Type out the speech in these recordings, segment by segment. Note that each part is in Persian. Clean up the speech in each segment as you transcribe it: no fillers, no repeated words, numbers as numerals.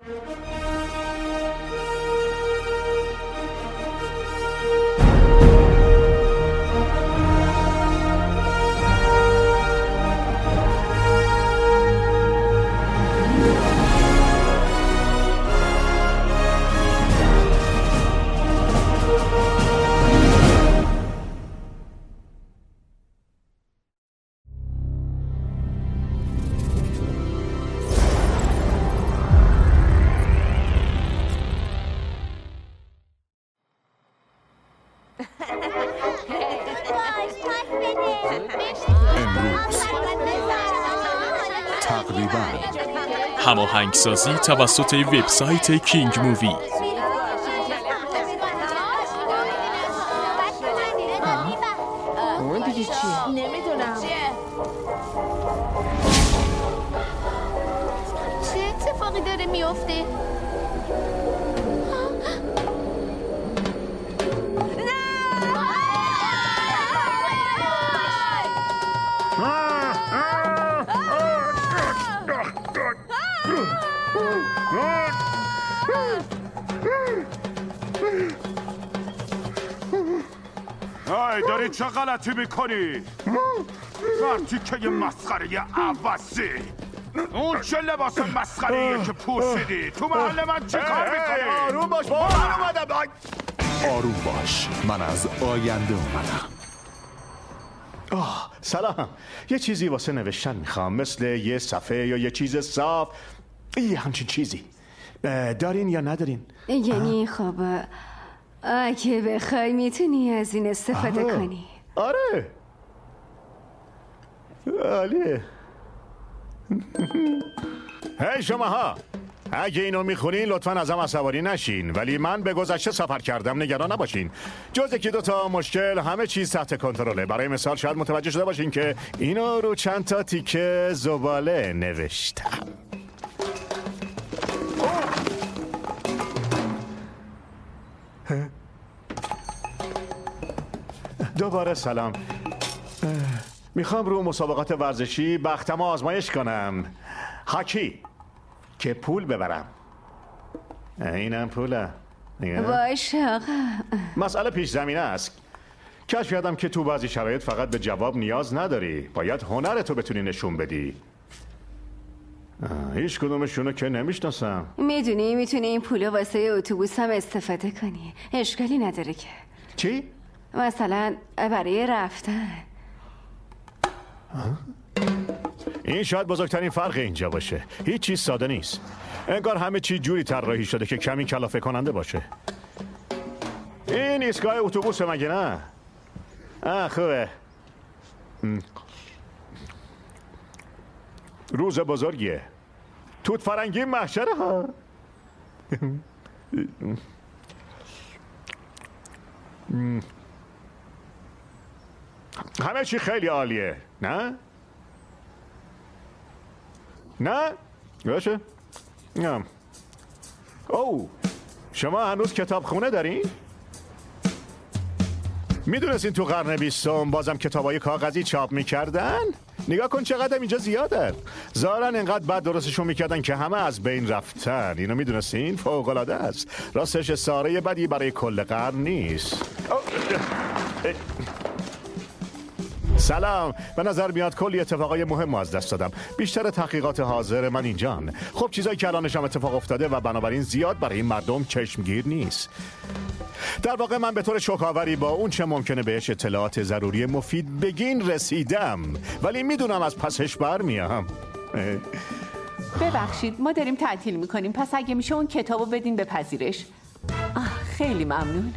هماهنگسازی توسط وبسایت کینگ مووی. اون دیگه چیه؟ نمیدونم. چه اتفاقی داره میفته؟ ای داری چه غلطی میکنی؟ وقتی که یه مسخره عوضی اون چه لباس مسخره‌ایه که پوشیدی؟ تو محل من چه کار میکنی؟ آروم باش بابا، من اومدم. آروم باش، من از آینده اومدم. سلام، یه چیزی واسه نوشتن میخوام، مثل یه صفحه یا یه چیز صاف، یه همچین چیزی. دارین یا ندارین؟ یعنی خب اگه بخوای میتونی از این استفاده کنی. آره عالیه. هی شماها، اگه اینو میخونین لطفاً ازم عصبانی نشین، ولی من به گذشته سفر کردم، نگران نباشین. جز یکی دوتا مشکل همه چیز تحت کنترله. برای مثال شاید متوجه شده باشین که اینو رو چند تا تیکه زباله نوشتم. دوباره سلام. میخوام رو مسابقات ورزشی بختم آزمایش کنم، هاکی، که پول ببرم. اینم پوله. باشه آقا. مسئله پیش زمینه است. کشف کردم که تو بعضی شرایط فقط به جواب نیاز نداری، باید هنرتو بتونی نشون بدی. هیچ کدومشونو که نمیشناسم. میتونی این پولو واسه اتوبوس هم استفاده کنی، اشکالی نداره که. چی؟ مثلا برای رفتن. این شاید بزرگترین فرق اینجا باشه. هیچ چیز ساده نیست. انگار همه چی جوری طراحی شده که کمی کلافه کننده باشه. این ایستگاه اتوبوس مگه نه؟ خوبه. روز بزرگیه. توت فرنگی محشره ها. همه چی خیلی عالیه، نه؟ نه؟ باشه؟ او شما هنوز کتابخونه دارین؟ میدونستین تو قرن 20 بازم کتابای کاغذی چاپ میکردن؟ نگاه کن چقدر اینجا زیاده. ظاهرا اینقدر بد درستشون میکردن که همه از بین رفتن. اینو میدونستین؟ فوق‌العاده است. راستش ساره بدی برای کل قرن نیست. سلام، به نظر میاد کلی اتفاقای مهم از دست دادم. بیشتر تحقیقات حاضر من اینجان. خب چیزایی که الانش هم اتفاق افتاده و بنابراین زیاد برای این مردم چشمگیر نیست. در واقع من به طور شوک‌آوری با اون چه ممکنه بهش اطلاعات ضروری مفید بگین رسیدم، ولی میدونم از پسش برمیام. ببخشید ما داریم تعطیل میکنیم، پس اگه میشه اون کتابو بدین به پذیرش. خیلی ممنون.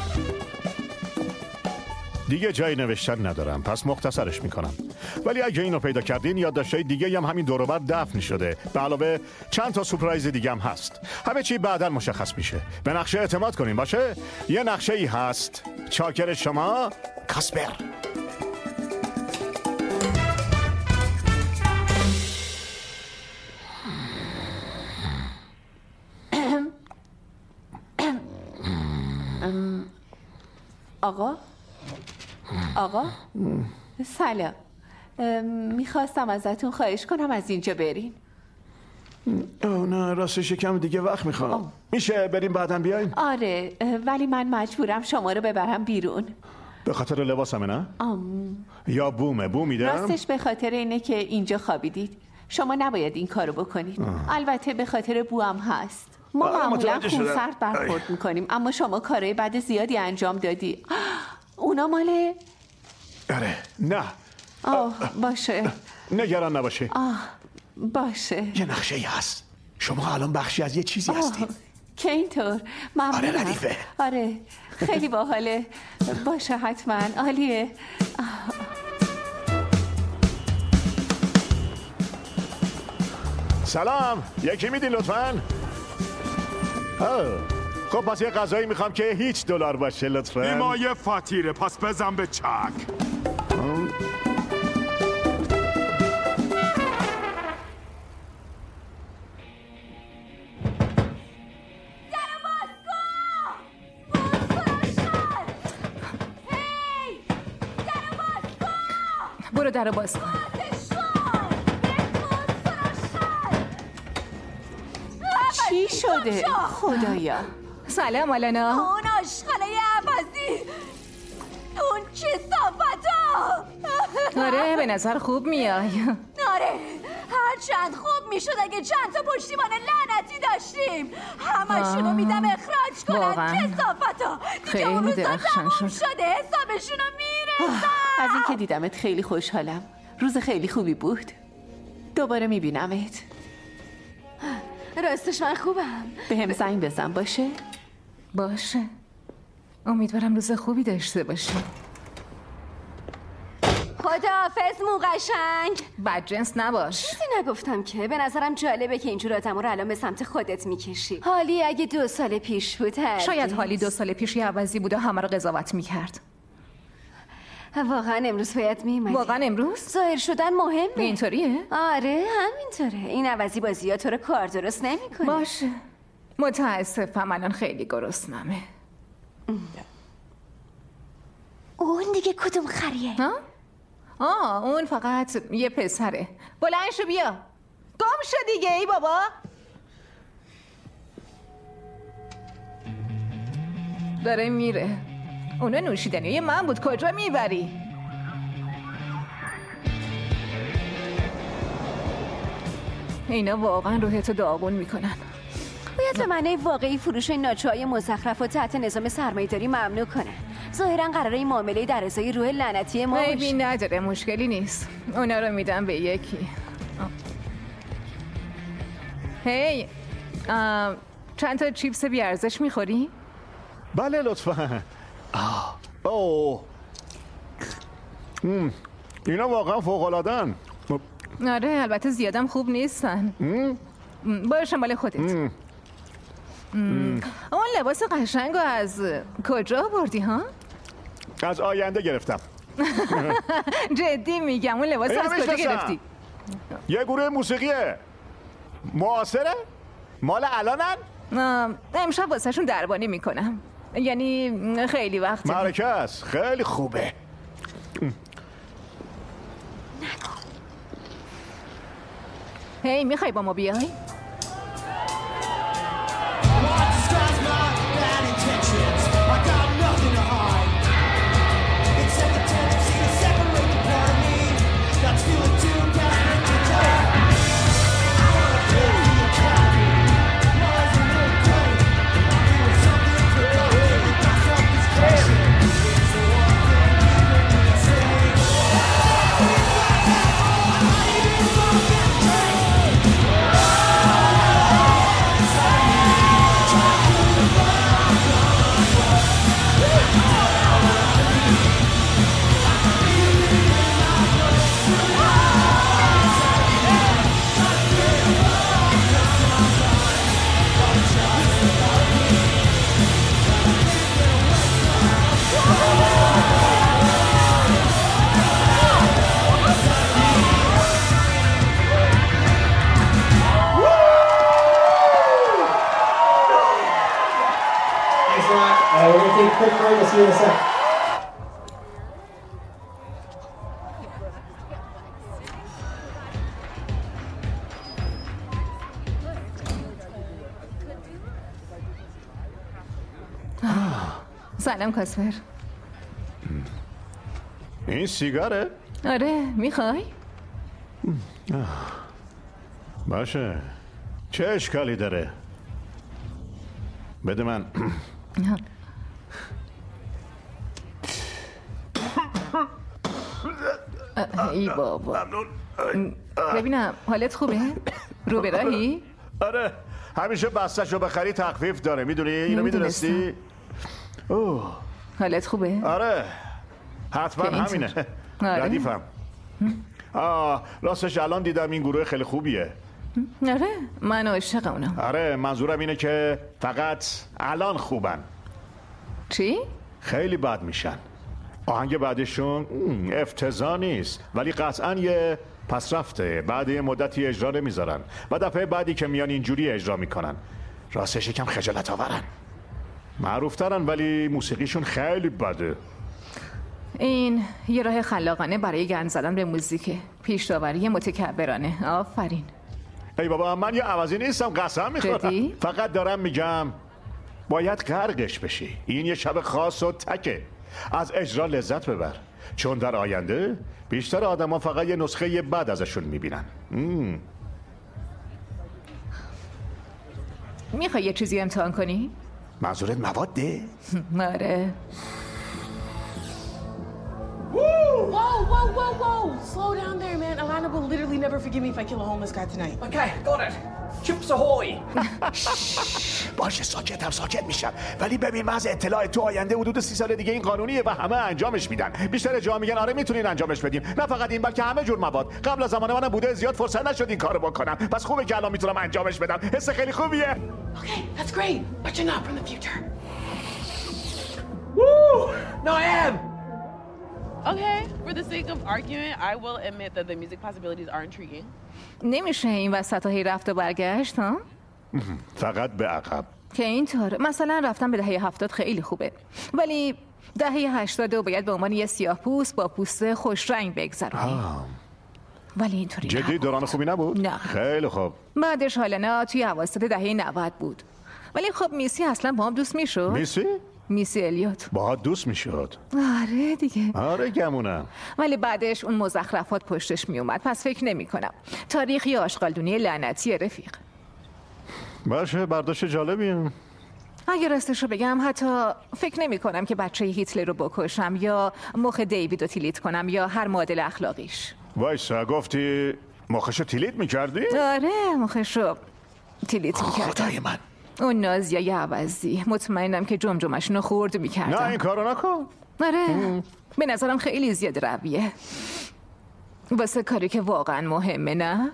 دیگه جای نوشتن ندارم، پس مختصرش میکنم. ولی اگه اینو پیدا کردین، یادداشت‌های دیگه هم همین دور و بر دفن شده. به علاوه چند تا سورپرایز دیگه هم هست. همه چی بعداً مشخص میشه. به نقشه اعتماد کنین باشه؟ یه نقشه‌ای هست. چاکر شما، کاسپر. آقا سلام، میخواستم ازتون خواهش کنم از اینجا برین. نه راستش یکم دیگه وقت میخوام. میشه بریم بعدم بیایم؟ آره ولی من مجبورم شما رو ببرم بیرون. به خاطر لباسمه نه؟ یا بوم میدم؟ راستش به خاطر اینه که اینجا خوابیدید. شما نباید این کارو بکنید. البته به خاطر بو هم هست. ما معمولا خونسرد برخورد میکنیم اما شما کارهای بد زیادی انجام دادی. اونا ماله؟ آره نه. باشه. نگران نباشه. باشه. یه نقشه ای هست. شما الان بخشی از یه چیزی هستید. که اینطور؟ ممنونم. آره ردیفه. آره خیلی باحاله. باشه حتما. عالیه. سلام. یکی میدین لطفاً؟ خب پس یه غذایی میخوام که هیچ $1 باشه لطفاً. بیمایه فاتیره پس بزن به چک. برو درو باز کن. چی شده؟ خدایا. سلام آلانا. اون آشغاله عوضی، اون کثافتا. آره به نظر خوب میای. آره هر چند خوب میشد اگه چند تا پشتیبان لعنتی داشتیم. همشونو میدم اخراج کنن. کثافتا دیگه اون روزا تموم شده. حسابشونو میرسم. از این که دیدمت خیلی خوشحالم. روز خیلی خوبی بود. دوباره میبینمت. راستش من خوبم. به هم زنگ بزن باشه؟ باشه. امیدوارم روز خوبی داشته باشی. خداحافظ مو قشنگ. بدجنس نباش. چیزی نگفتم که. به نظرم جالبه که اینجور آدمو رو الان به سمت خودت میکشی. حالی اگه 2 سال پیش بود شاید حالی 2 سال پیش یه عوضی بود و همه رو قضاوت میکرد. واقعا امروز باید میمدی. واقعا امروز؟ ظاهر شدن مهمه. اینطوریه؟ آره همینطوره. این عوضی بازی ها تو رو کار درست نمیکنه. باشه. متاسفم الان خیلی گرسنمه. اون دیگه کدوم خریه؟ ها؟ اون فقط یه پسره. بلند شو بیا. گم شو دیگه ای بابا. داره میره. اونا نوشیدنی من بود. کجا میبری؟ اینا واقعا روحتو داغون میکنن. باید به معنی واقعی فروش ناچوهای مزخرف و تحت نظام سرمایه‌داری ممنوع کنن. ظاهرا قراره این معامله در ازای روح لعنتی ما باشه. عیبی نداره، مشکلی نیست. اونا رو میدم به یکی. هی چند تا چیپس بیارزش میخوری؟ بله لطفا. اینا واقعا فوق‌العاده‌ان. آره البته زیادم خوب نیستن. باشه مال خودت. اون لباس قشنگو از کجا بردی ها؟ از آینده گرفتم. جدی میگم اون لباس از کجا گرفتی؟ یه گروه موسیقیه معاصره؟ مال الانن؟ امشب واسه شون دربانی میکنم. یعنی خیلی وقت معرکه است. خیلی خوبه. هی میخوای با ما بیای؟ We're going to take a quick break. We'll see you in a sec. سلام کاسپر. این سیگاره؟ آره میخوای؟ باشه. چه اشکالی داره؟ بده من. ای بابا. ممنون. ببینم حالت خوبه؟ رو به راهی؟ آره همیشه بستشو بخری تخفیف داره میدونی؟ اینو میدونستی؟ حالت خوبه؟ آره حتما همینه. ردیفم. راستش الان دیدم این گروه خیلی خوبیه. آره من عاشق اونم. آره منظورم اینه که فقط الان خوبن. چی؟ خیلی بد میشن. آهنگ بعدشون افتضاح نیست ولی قطعا یه پس رفته. بعد یه مدتی اجرا نمیذارن و دفعه بعدی که میان اینجوری اجرا میکنن راستش یکم خجالت آورن. معروف ترن ولی موسیقیشون خیلی بده. این یه راه خلاقانه برای گند زدن به موزیکه. پیش داوری متکبرانه. آفرین. ای بابا من یه عوضی نیستم قسم میخورم. فقط دارم میگم باید غرقش بشی. این یه شب خاص و تکه. از اجرا لذت ببر چون در آینده بیشتر آدم ها فقط یه نسخه بد ازشون میبینن. میخوای یه چیزی امتحان کنی؟ منظورت مواده؟ آره. Whoa! Slow down there, man. Alana will literally never forgive me if I kill a homeless guy tonight. Okay, got it. Chips ahoy! باشه ساکت میشم ولی ببین من از اطلاع تو آینده حدود 30 سال دیگه این قانونیه و همه انجامش میدن. بیشتر جا میگن آره میتونین انجامش بدیم. نه فقط این بلکه همه جور مواد. قبل از زمان منم بوده زیاد فرصت نشد این کارو بکنم. پس خوبه که الان میتونم انجامش بدم. حس خیلی خوبیه. Okay, that's great. But you're not from the future. Woo! No, I am. Okay, for the sake of argument, I will admit that the music possibilities are intriguing. نمیشه این وسط هی رفت و برگشت ها؟ فقط به عقب. که اینطور مثلا رفتن به دهه 70 خیلی خوبه ولی دهه 80 باید به عنوان یه سیاه پوست با پوست خوش رنگ بگذرونی. ولی اینطوری جدی دوران خوبی نبود؟ نه. خیلی خوب. بعدش حالا توی اواسط دهه 90 بود. ولی خب میسی اصلا با هم دوست میشد. میسی الیوت باهات دوست میشد. آره دیگه. آره گمونم. ولی بعدش اون مزخرفات پشتش میومد. پس فکر نمی کنم تاریخی آشغالدونی لعنتی رفیق. باشه برداشت جالبیه. اگه راستشو بگم حتی فکر نمی کنم که بچه هیتلر رو بکشم یا مخ دیوید رو تیلیت کنم یا هر معادل اخلاقیش. وایسا گفتی مخشو تیلیت میکردی؟ آره مخشو تیلیت میکردم. خدای من اون نازیای عوضی مطمئنم که جمجمشون رو خورد میکردم. نه این کارو نکن. آره به نظرم خیلی زیاد رویه واسه کاری که واقعا مهمه. نه؟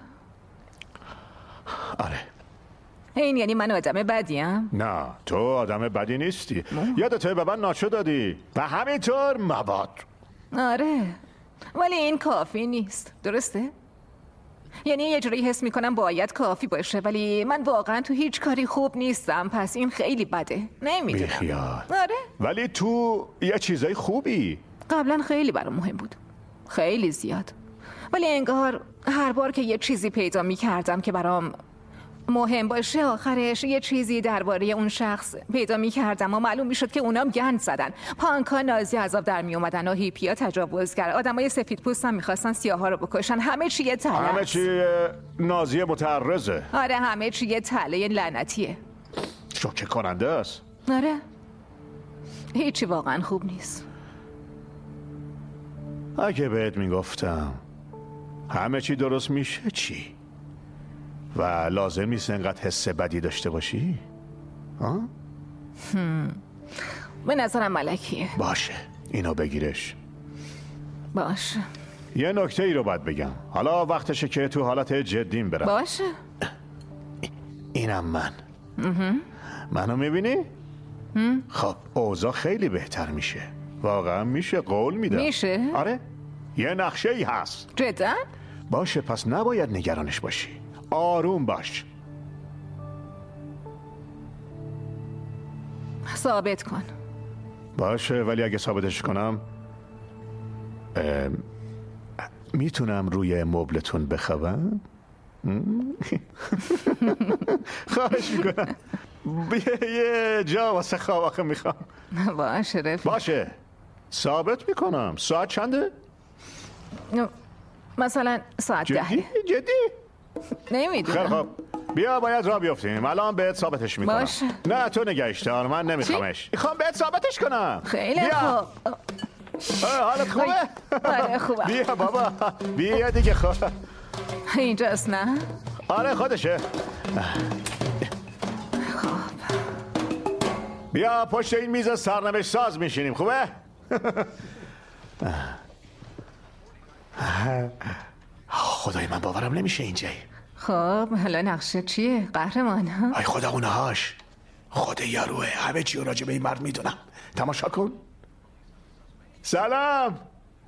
آره. این یعنی من آدم بدیم؟ نه تو آدم بدی نیستی. یادته به من ناچو دادی و همینطور مواد. آره ولی این کافی نیست. درسته؟ یعنی یه جوری حس میکنم باید کافی باشه ولی من واقعا تو هیچ کاری خوب نیستم. پس این خیلی بده. نمیدونم. بیخیال. آره ولی تو یه چیزای خوبی. قبلا خیلی برام مهم بود. خیلی زیاد. ولی انگار هر بار که یه چیزی پیدا میکردم که برام مهم باشه آخرش یه چیزی درباره اون شخص پیدا می‌کردم و معلوم می‌شد که اونام گند زدن. پانکا نازی عذاب در می اومدن و هیپیا تجاوزگر. آدمای سفیدپوست هم می‌خواستن سیاها رو بکشن. همه چی یه تله. همه چی نازی متعرضه. آره همه چی یه تله لعنتیه. شوکه کننده است. آره هیچی واقعا خوب نیست. اگه بهت میگفتم همه چی درست میشه چی؟ و لازم نیست انقدر حس بدی داشته باشی؟ به نظرم ملکیه. باشه اینو بگیرش. باشه یه نکته ای رو باید بگم. حالا وقتشه که تو حالت جدیم برم. باشه اینم من. منو میبینی؟ خب اوضاع خیلی بهتر میشه. واقعا میشه قول میدم. میشه؟ آره یه نقشه ای هست. جدا؟ باشه پس نباید نگرانش باشی. آروم باش. ثابت کن. باشه ولی اگه ثابتش کنم میتونم روی مبلتون بخوابم؟ خواهش میکنم. یه جا واسه خواب آخه میخوام. باشه رفیق. باشه ثابت میکنم. ساعت چنده؟ مثلا ساعت 10. جدی؟ نمیدونم. خیلی خوب بیا باید راه بیافتیم. الان بهت ثابتش میکنم. باشه. نه تو نگهش دار، من نمیخوامش. میخوام بهت ثابتش کنم. خیلی خوب. حالت خوبه؟ آره خوبه. بیا بابا بیا دیگه. خب اینجاست نه؟ آره خودشه. خب بیا پشت این میز سرنوشت ساز میشینیم. خوبه؟ خدای من باورم نمیشه اینجایی. خب حالا نقشه چیه قهرمان؟ ای خدا اونهاش. خود یاروه، همه چی راجع به این مرد میدونم. تماشا کن. سلام.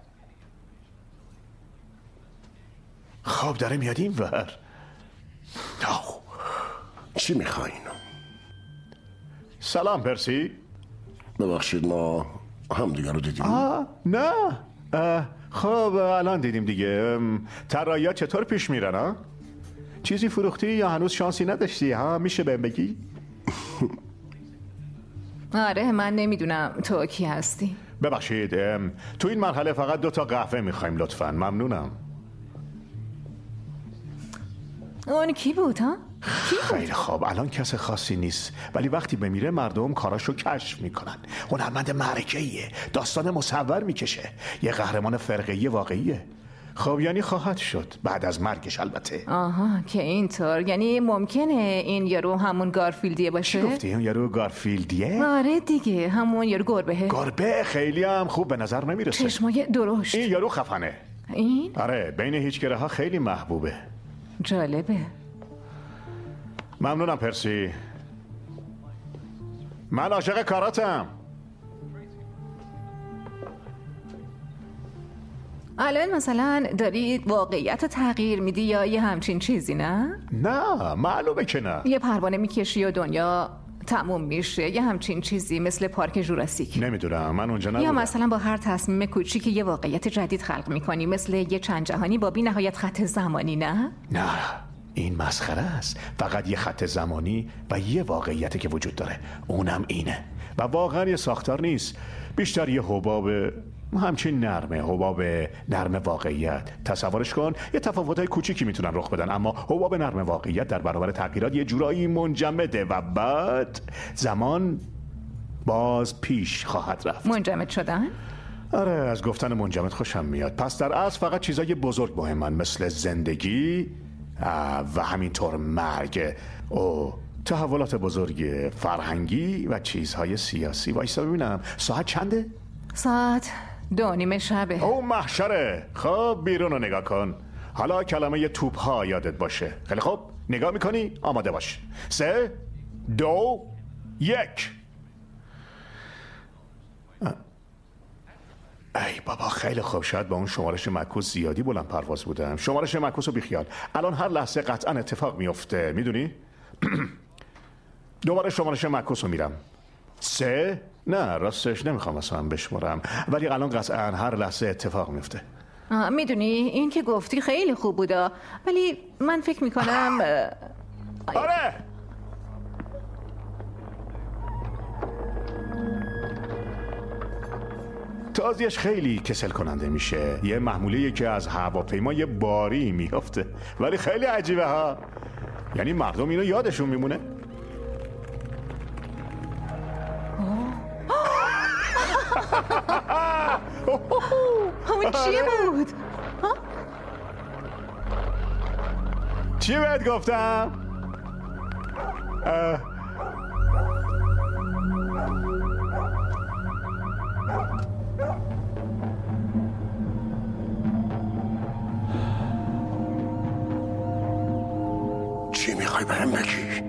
خب داره میاد این ور. چی میخواین؟ سلام پرسی. ببخشید ما همدیگه رو دیدیم. نه خب الان دیدیم دیگه. طراحی‌ها چطور پیش میرن ها؟ چیزی فروختی یا هنوز شانسی نداشتی ها؟ میشه بهم بگی؟ آره من نمیدونم تو کی هستی. ببخشید تو این مرحله فقط 2 تا قهوه میخوایم لطفاً. ممنونم. اون کی بود ها؟ خیلی خوب الان کس خاصی نیست، ولی وقتی بمیره مردم کاراشو کشف میکنن. هنرمند معرکه‌ایه، داستان مصور میکشه، یه قهرمان فرقه‌ای واقعیه. خب یعنی خواهد شد بعد از مرگش البته. آها که اینطور. یعنی ممکنه این یارو همون گارفیلدیه باشه؟ چی گفتی؟ اون یارو گارفیلدیه؟ آره دیگه همون یارو گربهه. گربه خیلی هم خوب به نظر نمیرسه. چشمای درشت. این یارو خفنه. این؟ آره بین هیچگره ها خیلی محبوبه. جالبه. ممنونم پرسی. من عاشق کاراتم. الان مثلا داری واقعیت تغییر میدی یا یه همچین چیزی نه؟ نه معلومه که نه. یه پروانه میکشی و دنیا تموم میشه، یه همچین چیزی مثل پارک جوراسیک. نمیدونم من اونجا نبودم. یا مثلا با هر تصمیم کوچیکی یه واقعیت جدید خلق میکنی مثل یه چند جهانی با بی نهایت خط زمانی نه؟ نه این مسخره است. فقط یه خط زمانی و یه واقعیتی که وجود داره، اونم اینه و واقعا یه ساختار نیست، بیشتر یه حباب همچین نرمه، حباب نرم واقعیت. تصورش کن یه تفاوت‌های کوچیکی میتونن رخ بدن، اما حباب نرم واقعیت در برابر تغییرات یه جورایی منجمده و بعد زمان باز پیش خواهد رفت. منجمد شدن؟ آره از گفتن منجمد خوشم میاد. پس در اصل فقط چیزای بزرگ مهمن مثل زندگی و همینطور مرگ و تحولات بزرگ فرهنگی و چیزهای سیاسی. وایسا ببینم ساعت چنده؟ ساعت 2:30 شبه. او محشره. خب بیرون رو نگاه کن. حالا کلمه توپ ها یادت باشه. خیلی خوب نگاه میکنی؟ آماده باش. 3 2 1. ای بابا خیلی خوب. شاید با اون شمارش معکوس زیادی بلند پرواز بودم. شمارش معکوس رو بیخیال. الان هر لحظه قطعا اتفاق میفته میدونی؟ دوباره شمارش معکوس رو میرم. 3 نه راستش نمیخوام اصلا بشمارم، ولی الان قطعا هر لحظه اتفاق میفته. میدونی این که گفتی خیلی خوب بوده، ولی من فکر میکنم آره تازیش خیلی کسل کننده میشه. یه محموله که از هواپیما یه باری میافته، ولی خیلی عجیبه ها. یعنی مردم اینو یادشون میمونه. اون چیه بود؟ چی بهت گفتم؟ چی میخوای بهم بگی؟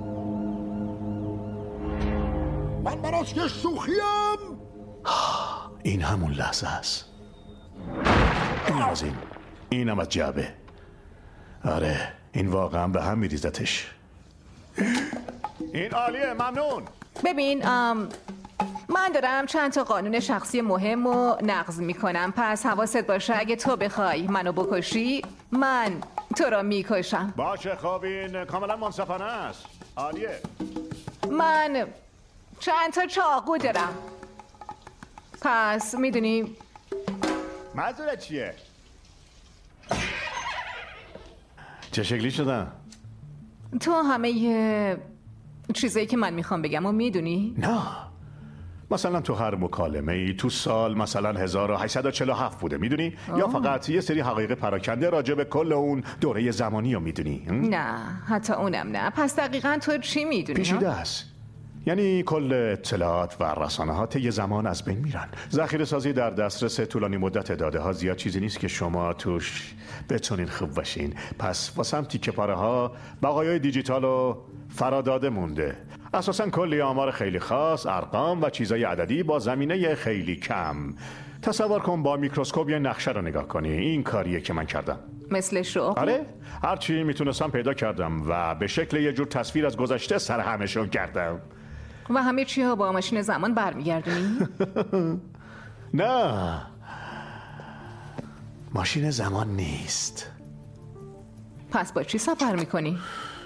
من براش یه شوخیم. این همون لحظه است. این از این هم از جعبه. آره این واقعا به هم میریزتش. این عالیه ممنون. ببین من دارم چند تا قانون شخصی مهم رو نقض میکنم، پس حواست باشه اگه تو بخوای منو بکشی من تو رو میکشم. باشه خب این کاملا منصفانه است. عالیه. من چند تا چاقو دارم. پس میدونی منظورت چیه؟ چه شکلی شدن؟ تو همه چیزایی که من میخوام بگم و میدونی؟ نه. مثلا تو هر مکالمه ای تو سال مثلا 1847 بوده میدونی؟ یا فقط یه سری حقایق پراکنده راجع به کل اون دوره زمانی رو میدونی؟ نه حتی اونم نه. پس دقیقا تو چی میدونی؟ پیچیده است. یعنی کل اطلاعات و رسانه‌ها یه زمان از بین میرن. ذخیره سازی در دسترس طولانی مدت داده ها زیاد چیزی نیست که شما توش بتونین خوب باشین. پس واسه هم تیکه پاره ها بقایای دیجیتال و فراداده مونده. اساساً کلی آمار خیلی خاص، ارقام و چیزای عددی با زمینه خیلی کم. تصور کن با میکروسکوپ یه نقشه رو نگاه کنی. این کاریه که من کردم. مثل شغل؟ آره، هرچی میتونستم پیدا کردم و به شکل یه جور تصویر از گذشته سر همشون کردم. و همه چی ها با ماشین زمان برمیگردونی؟ نه، ماشین زمان نیست. پس با چی سفر میکنی؟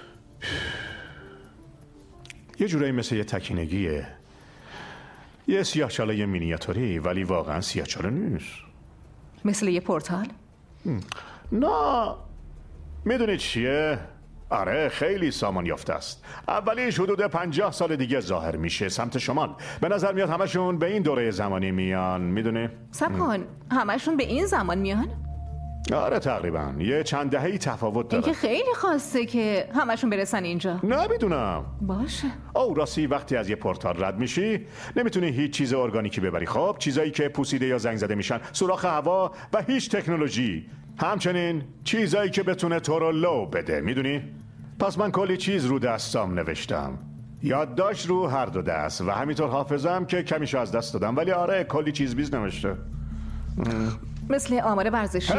یه جورایی مثل یه تکینگیه. یه سیاه‌چاله مینیاتوری ولی واقعا سیاه‌چاله نیست. مثل یه پورتال؟ نه، میدونی چیه؟ آره خیلی سامان یافته است. اولیش حدود 50 سال دیگه ظاهر میشه سمت شمال. به نظر میاد همشون به این دوره زمانی میان. میدونی؟ صبر کن، همشون به این زمان میان؟ آره تقریبا یه چند دهه‌ای تفاوت داره. این که خیلی خاصه که همشون برسن اینجا. نمیدونم. باشه. او راستی وقتی از یه پورتال رد میشی نمیتونی هیچ چیز ارگانیکی ببری. خب چیزایی که پوسیده یا زنگ زده میشن، سوراخ هوا و هیچ تکنولوژی. همچنین چیزایی که بتونه تو رو لو بده. میدونی؟ پس من کلی چیز رو دستام نوشتم. یادداشت رو هر دو دست و همینطور حافظم که کمیشو از دست دادم. ولی آره کلی چیز بیز نوشته. مثل آمار ورزشی؟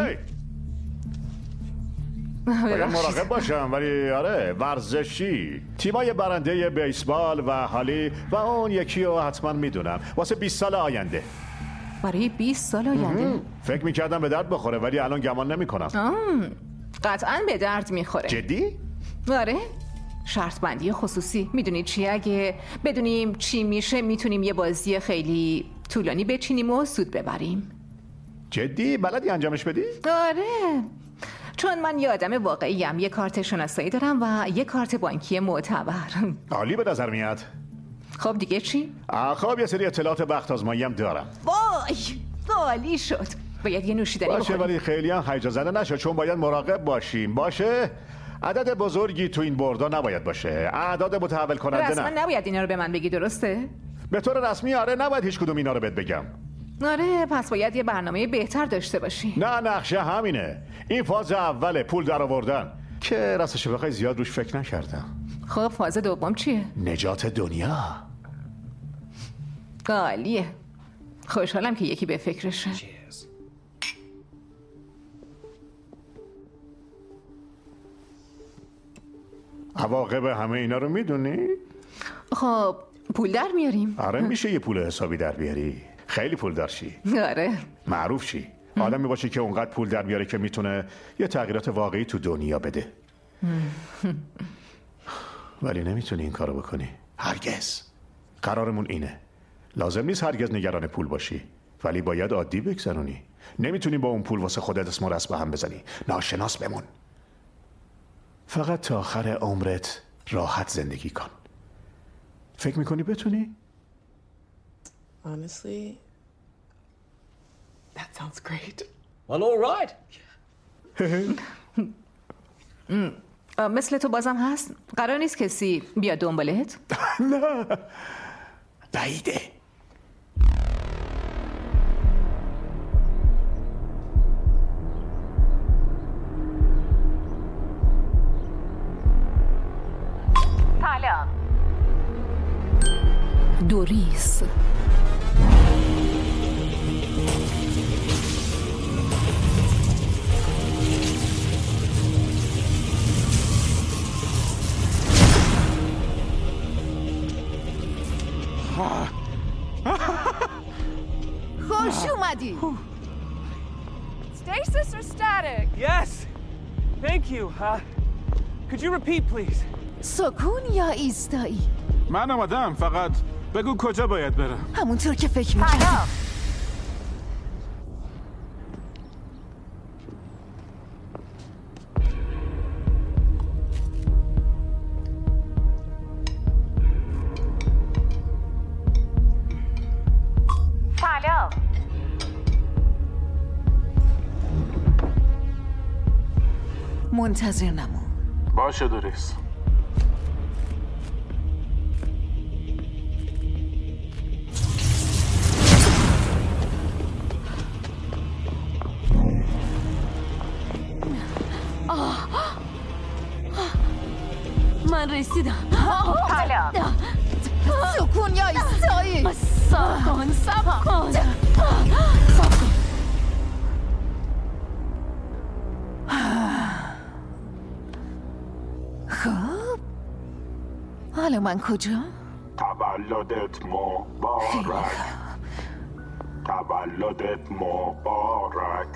باید مراقب باشم. ولی آره ورزشی. تیمای برنده بیسبال و هالی و اون یکی رو حتما میدونم واسه 20 سال آینده. برای 20 سال آینده؟ فکر میکردم به درد بخوره ولی الان گمان نمیکنم. قطعاً به درد میخوره. جدی؟ آره، شرط بندی خصوصی. میدونی چی؟ اگه بدونیم چی میشه میتونیم یه بازی خیلی طولانی بچینیم و سود ببریم. جدی؟ بلدی انجامش بدی؟ آره، چون من یه آدم واقعیم. یه کارت شناسایی دارم و یه کارت بانکی معتبر. عالی به نظر میاد. خب دیگه چی؟ خب یه سری اطلاعات بخت آزمایی هم دارم. وای عالی شد. باید یه نوشیدنی باشه بخوریم. ولی خیلی هم هیجان زده نشه چون باید مراقب باشیم. باشه؟ عدد بزرگی تو این بردا نباید باشه. اعداد متحول کننده رسما نباید اینا رو به من بگی، درسته؟ به طور رسمی آره نباید هیچ کدوم اینا رو بهت بگم. آره، پس باید یه برنامه بهتر داشته باشی. نه نقشه همینه. این فاز اول پول در آوردن که راستش بخوای زیاد روش فکر نکردم. خب فاز دوم چیه؟ نجات دنیا. عالیه. خوشحالم که یکی به فکرشه. عواقب همه اینا رو میدونی؟ خب پول در میاریم. آره میشه یه پول حسابی در بیاری. خیلی پول دارشی. آره. معروف شی. آدمی باشه که اونقدر پول در بیاره که میتونه یه تغییرات واقعی تو دنیا بده. ولی نمیتونی این کارو بکنی. هرگز. قرارمون اینه. لازم نیست هرگز نگران پول باشی. ولی باید عادی بگذرونی. نمیتونی با اون پول واسه خودت اسم و رسم هم بزنی. ناشناس بمون. فقط تا آخر عمرت راحت زندگی کن. فکر میکنی بتونی؟ Honestly, that sounds great. Well, all right. مثل تو بازم هست؟ قرار نیست کسی بیا دنبالت؟ نه بعیده. سلام. دوریس. خوش اومدی. Stasis or static? Yes. Thank you. Could you repeat, please? سکون یا ایستایی؟ من آمدم، فقط بگو کجا باید برم. همونطور که فکر می‌کردم. منتظر نمون. باشه دوریس. من رسیدم. سکون یا ایستایی. سب کن. خب حالا من کجا؟ تولدت مبارک. تولدت مبارک.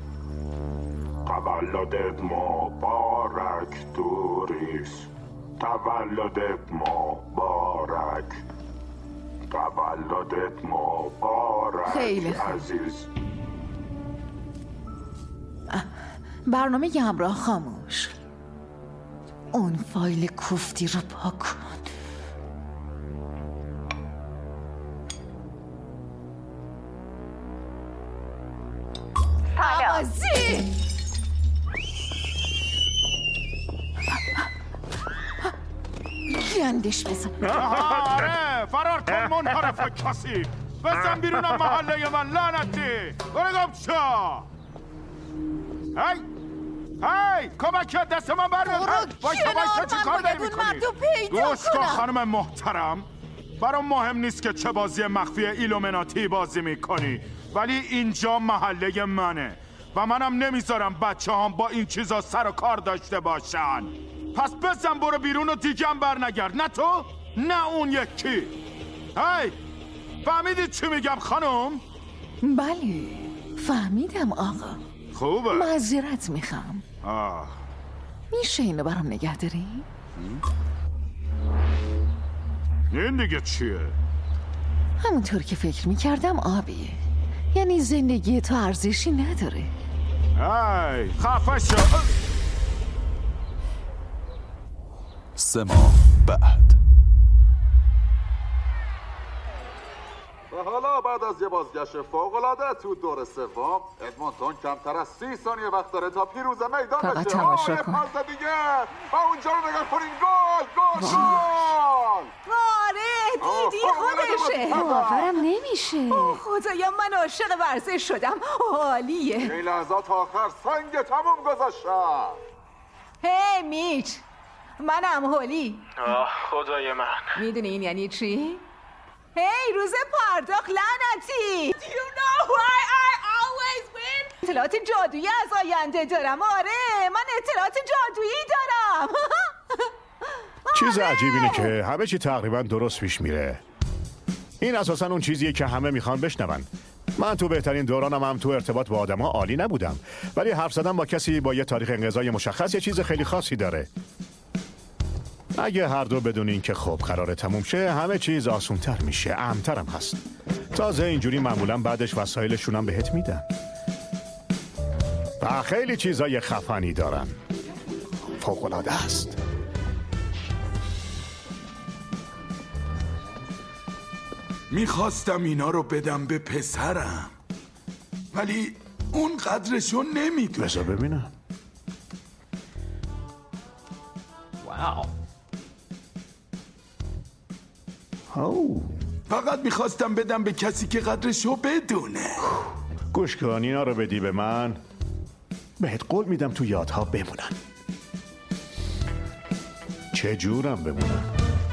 تولدت مبارک دوریس. تولدت مبارک. تولدت مبارک خیلی خوب. عزیز. برنامه همراه خاموش. اون فایل کوفتی رو پاک کن. عوضی گندش بزن. آره فرار کن منحرف کسی. بزن بیرونم محله من لعنتی. برو گم شو. هی کمک دست من برمیاد. وایسا چی کار داری میکنی؟ گوش کن خانم محترم، برام مهم نیست که چه بازی مخفی ایلومیناتی بازی میکنی، ولی اینجا محله منه و منم نمیذارم بچه هم با این چیزا سر و کار داشته باشن. پس بزن برو بیرون و دیگه هم برنگرد. نه تو نه اون یکی. هی فهمیدید چی میگم خانم؟ بله فهمیدم آقا. خوبه. معذرت میخوام. میشه اینو برام نگه داری؟ این دیگه چیه؟ همونطور که فکر میکردم آبیه. یعنی زندگی تو ارزشی نداره. ای خفه شو. 3 ماه بعد. و حالا بعد از یه بازگشت فوق‌العاده تو دور سوم، ادمونتون کمتر از 30 ثانیه وقت داره تا پیروز میدان بشه. فقط تماشا کن. پاس دیگه و اونجا رو نگاه کنین. گل. آره دیدی خودشه. باورم نمیشه. خدایا من عاشق ورزش شدم. عالیه. این لحظات آخر سنگ تموم گذاشتم. هی میچ، منم هولی. خدای من. میدونی این یعنی چی؟ هی روز پرداخت لعنتی. Do you know why I always win? اطلاعات جادویی از آینده دارم. آره من اطلاعات جادویی دارم. چیز عجیب اینه که همه چی تقریبا درست پیش میره. این اساسا اون چیزیه که همه میخوان بشنون. من تو بهترین دورانم هم تو ارتباط با آدم‌ها عالی نبودم، ولی حرف زدن با کسی با یه تاریخ انقضای مشخص یه چیز خیلی خاصی داره. اگه هر دو بدونین که خب قراره تموم شه، همه چیز آسونتر میشه، امن‌ترم هست. تازه اینجوری معمولا بعدش وسایلشون هم بهت میدن و خیلی چیزای خفنی دارن. فوق‌العاده است. میخواستم اینا رو بدم به پسرم، ولی اون قدرشو نمیدونه. بذار ببینم. واو. فقط میخواستم بدم به کسی که قدرشو بدونه. گوش کن، اینا رو بدی به من، بهت قول میدم تو یادها بمونن. چه جورم بمونن؟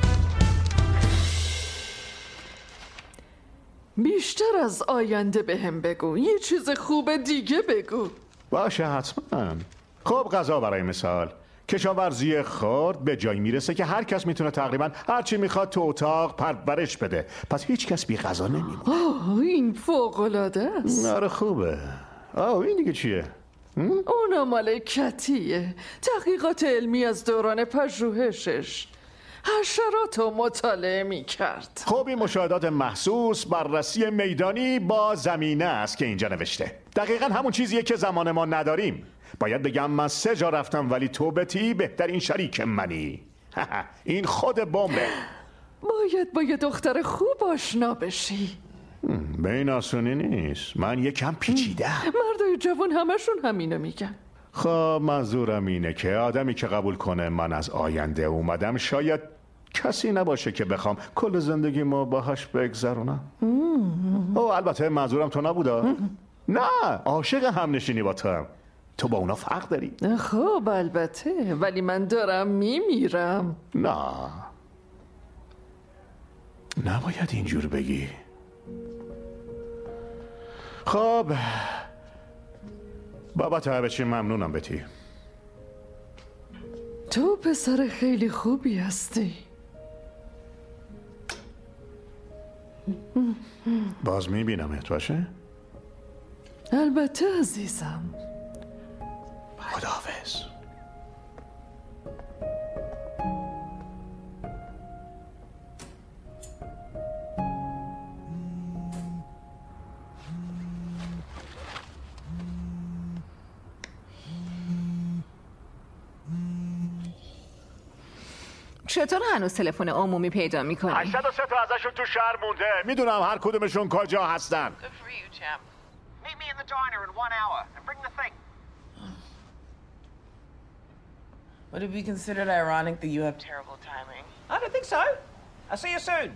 بیشتر از آینده بهم بگو. یه چیز خوب دیگه بگو. باشه حتما. خب غذا برای مثال، کشاورزی خرد به جایی میرسه که هر کس میتونه تقریبا هر چی میخواد تو اتاق پرورش بده، پس هیچ کس بی غذا نمیمونه. این فوق‌العاده است. آره خوبه. این دیگه چیه؟ اونم مال کتیه. تحقیقات علمی از دوران پژوهشش. حشرات رو مطالعه میکرد. خب این مشاهدات محسوس بررسی میدانی با زمینه است که اینجا نوشته. دقیقا همون چیزیه که زمان ما نداریم. باید بگم من 3 جا رفتم ولی تو بتی بهترین شریک منی. این خود بمبه. باید با یه دختر خوب آشنا بشی. به این آسونی نیست. من یکم پیچیدم. مردای جوان همشون همینو میگن. خب منظورم اینه که آدمی که قبول کنه من از آینده اومدم شاید کسی نباشه که بخوام کل زندگی ما باهاش بگذرونم. البته منظورم تو نبودا. نه عاشق همنشینی با تو با اونا فرق داری. خب البته ولی من دارم میمیرم. نه نباید اینجور بگی. خب بابت همه چی ممنونم بتی. تو پسر خیلی خوبی هستی. باز میبینمت باشه؟ البته عزیزم. خداحافظ. چطور هنوز تلفن عمومی پیدا میکنی؟ 803 تا ازشون تو شهر مونده. میدونم هر کدومشون کجا هستن. Meet me in the diner in 1 hour and bring the thing. Would it be considered ironic that you have terrible timing? I don't think so. I'll see you soon.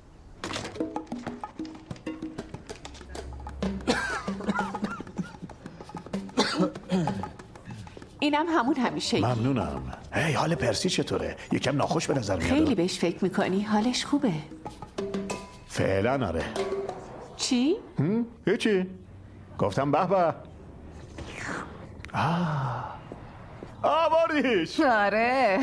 اینم همون همیشه. ممنونم. هی حال پرسی چطوره؟ یکم ناخوش به نظر میاد. خیلی بهش فکر میکنی؟ حالش خوبه؟ فعلا آره. چی؟ هیچی. گفتم به به. آوردیش. آره.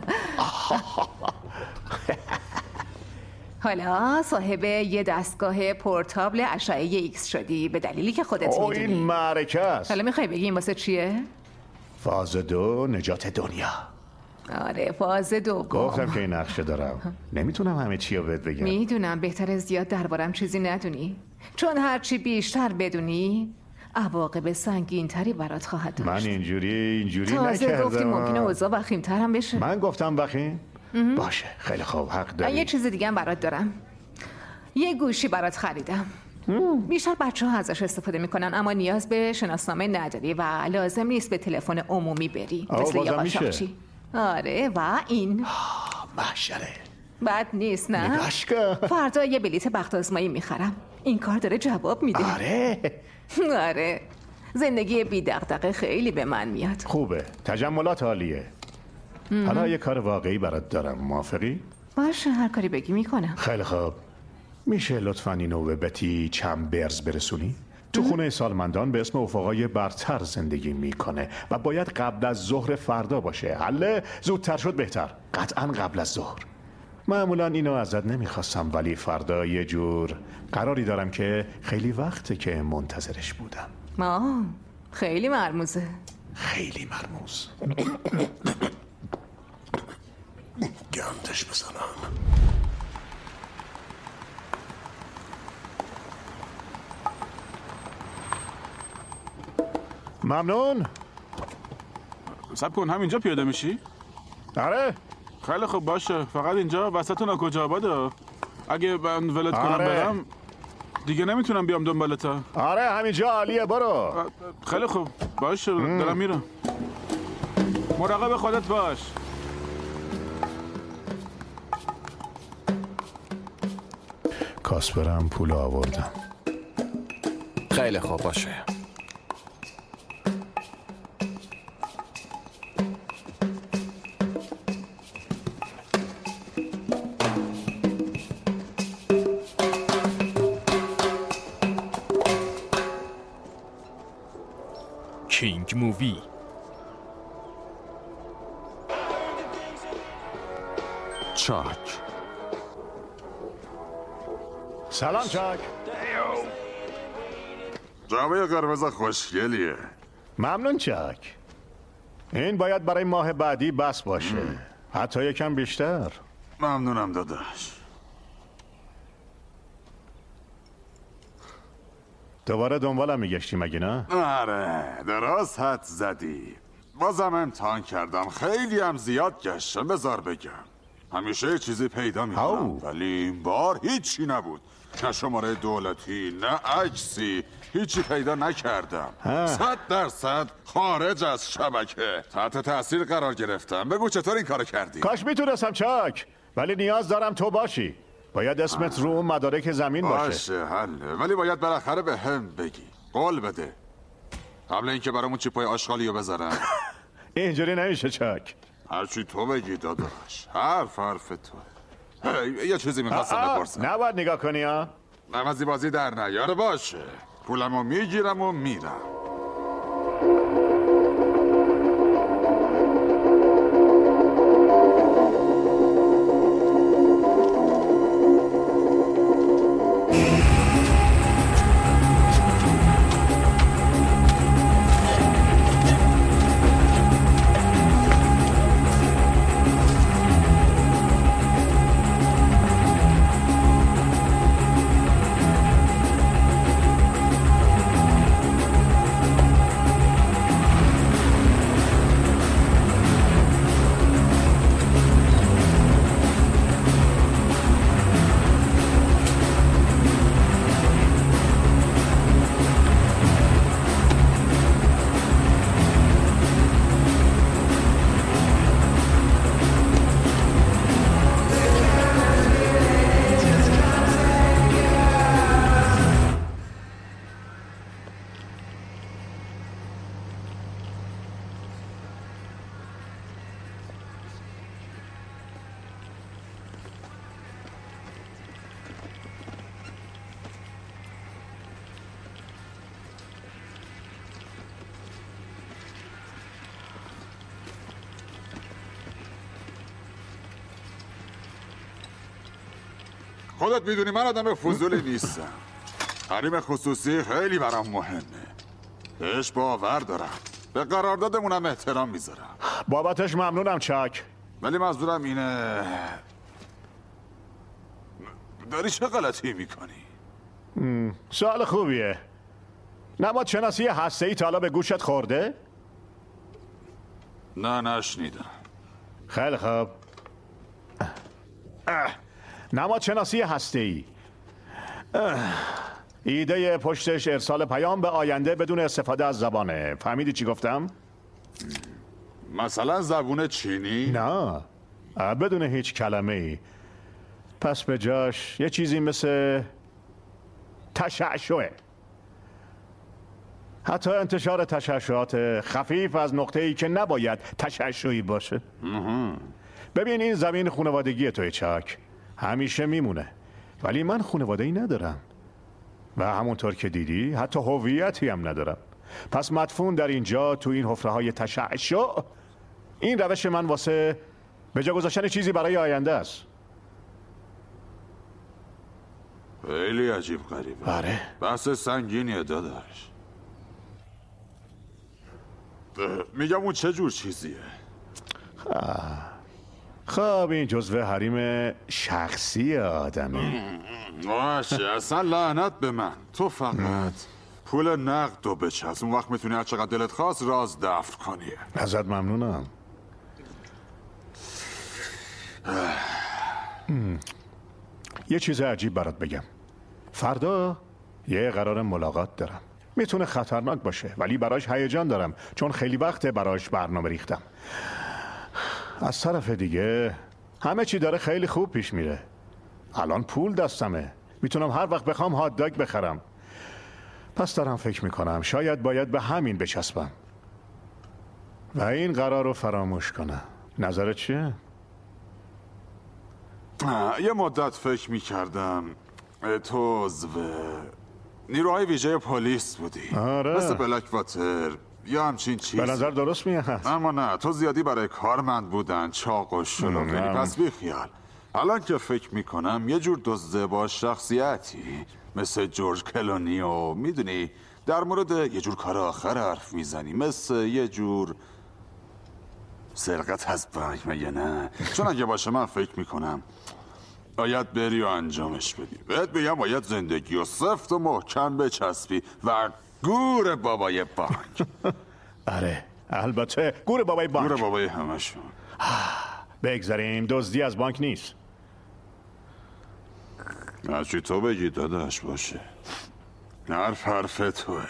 حالا صاحب یه دستگاه پورتابل اشعه ایکس شدی به دلیلی که خودت میدونی. این معرکه است. حالا میخوای بگی این واسه چیه؟ فاز 2 نجات دنیا. آره فاز 2. گفتم که این نقشه دارم. نمیتونم همه چی رو بهت بگم. میدونم بهتره زیاد دربارم چیزی ندونی، چون هرچی بیشتر بدونی عواقب سنگین‌تری برات خواهد داشت. من اینجوری نکردم. تازه گفتی ممکنه اوضاع وخیم‌تر هم بشه. من گفتم وخیم؟ باشه خیلی خوب حق داری. من یه چیز دیگه هم برات دارم. یه گوشی برات خریدم. بیشتر بچه‌ها ازش استفاده میکنن اما نیاز به شناسنامه نداری و لازم نیست به تلفن عمومی بری مثل یه قاچاقچی. آره و این محشره. بد نیست نه؟ نگاش کن. فردا یه بلیت بخت آزمایی میخرم. این کار داره جواب میده. آره. آره. زندگی بی دغدغه خیلی به من میاد. خوبه. تجملات عالیه. حالا یه کار واقعی برات دارم. موافقی؟ باشه هر کاری بگی میکنم. خیلی خوب. میشه لطفاً اینو به بتی چمبرز برسونی؟ تو خونه سالمندان به اسم افقای برتر زندگی میکنه و باید قبل از ظهر فردا باشه. حله زودتر شد بهتر. قطعاً قبل از ظهر. معمولاً اینو ازت نمیخواستم ولی فردا یه جور قراری دارم که خیلی وقته که منتظرش بودم. خیلی مرموزه. خیلی مرموز. گندش بزنم. ممنون. صبر کن همینجا پیاده میشی؟ آره. خیلی خوب باشه فقط اینجا وسط ناکجا آباده. اگه من ولت کنم برم دیگه نمیتونم بیام دنبالتا. آره همینجا عالیه برو. خیلی خوب باشه دارم میرم. مراقب خودت باش. کاسپرم پول آوردم. خیلی خوب باشه. کینگ مووی. چاک. سلام چاک. جامعه قرمز خوشگلیه. ممنون چاک. این باید برای ماه بعدی بس باشه. حتی یکم بیشتر. ممنونم داداش. دوباره دنبالم میگشتی مگه نه؟ آره درست حد زدی. بازم امتحان کردم، خیلی هم زیاد گشتم. بذار بگم همیشه چیزی پیدا میکنم، ولی این بار هیچی نبود. نه شماره دولتی نه عکسی، هیچی پیدا نکردم. 100% خارج از شبکه. تحت تاثیر قرار گرفتم. بگو چطور این کارو کردی؟ کاش میتونستم چاک، ولی نیاز دارم تو باشی. باید اسمت رو اون مدارک زمین باشه. حله، ولی باید بالاخره به هم بگی. قول بده قبل اینکه برامون چیپای آشغالیو بذارن. اینجوری نمیشه چاک. هرچی تو بگی داداش. حرف توه. یه چیزی میخواستم بپرسم. نباید نگاه کنی ها. نمازی بازی در نیاره باشه. پولمو میگیرم و میرم. خودت میدونی من آدم فضولی نیستم. حریم خصوصی خیلی برام مهمه. بهش باور دارم. به قراردادمونم احترام میذارم. بابتش ممنونم چاک. ولی منظورم اینه داری چه غلطی میکنی؟ سوال خوبیه. نباید شناسی هسته‌ای تا حالا به گوشت خورده؟ نه نشنیدم. خیلی خوب. نماد شناسی هسته‌ای. ایده پشتش ارسال پیام به آینده بدون استفاده از زبانه. فهمیدی چی گفتم؟ مثلا زبون چینی؟ نه، بدون هیچ کلمه ای. پس به جاش یه چیزی مثل تشعشعه. حتی انتشار تشعشعات خفیف از نقطه‌ای که نباید تشعشعی باشه. ببین این زمین خانوادگی توی چاک. همیشه میمونه. ولی من خانواده‌ای ندارم. و همونطور که دیدی حتی هویتی هم ندارم. پس مدفون در اینجا تو این حفره‌های تشعشع. این روش من واسه به جا گذاشتن چیزی برای آینده است. خیلی عجیب غریبه. آره. بحث سنگینیه داداش. میگم اون چه جور چیزیه؟ خب این جزوه حریم شخصی آدمه. باشه اصلا لعنت به من. تو فقط پول نقد رو بچسب. اون وقت میتونی هر چقدر دلت خواست راز دفن کنی. ازت ممنونم. یه چیز عجیب برات بگم. فردا یه قرار ملاقات دارم. میتونه خطرناک باشه ولی براش هیجان دارم چون خیلی وقته براش برنامه ریختم. از طرف دیگه همه چی داره خیلی خوب پیش میره. الان پول دستمه. میتونم هر وقت بخوام هات داگ بخرم. پس دارم فکر میکنم شاید باید به همین بچسبم و این قرار رو فراموش کنم. نظرت چیه؟ یه مدت فکر میکردم تو عضو نیروهای ویژه پلیس بودی. آره. مثل بلک واتر یا همچین چیز. به نظر درست میاد. اما نه تو زیادی برای کارمند بودن چاق و شلوغی. پس بی خیال. الان که فکر میکنم یه جور دزده با شخصیتی مثل جورج کلونی و میدونی در مورد یه جور کار آخر حرف میزنی. مثل یه جور سرقت از بانک مگه نه؟ چون اگه باشه من فکر میکنم باید بری و انجامش بدی. بهت بگم باید زندگی و سفت و محکم بچسبی و گور بابای بانک. آره البته گور بابای بانک. گور بابای همشون. بگذاریم دزدی از بانک نیست. هرچی تو بگی داداش باشه. حرف توه.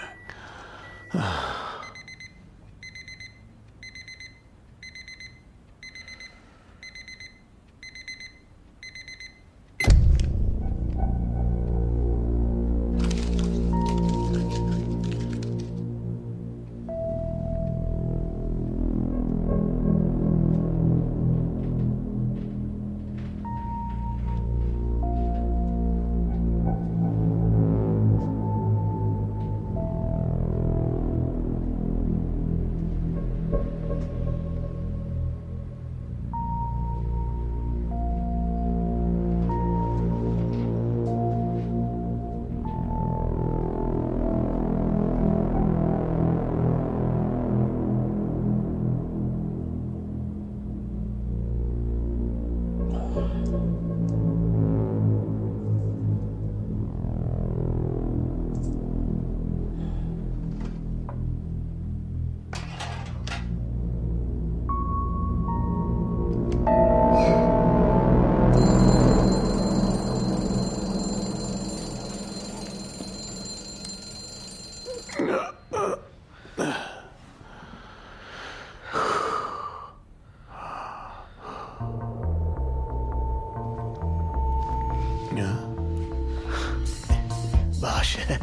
باشه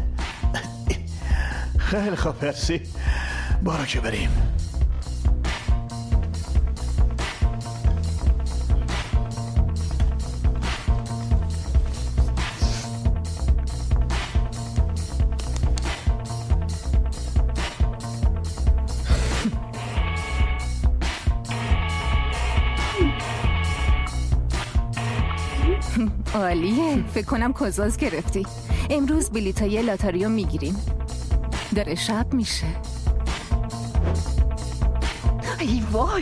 خیلی خوب مرسی. برو که بریم. عالیه. فکر کنم کزاز گرفتی. امروز بلیطای لاتاریو میگیریم. داره شب میشه. ای وای.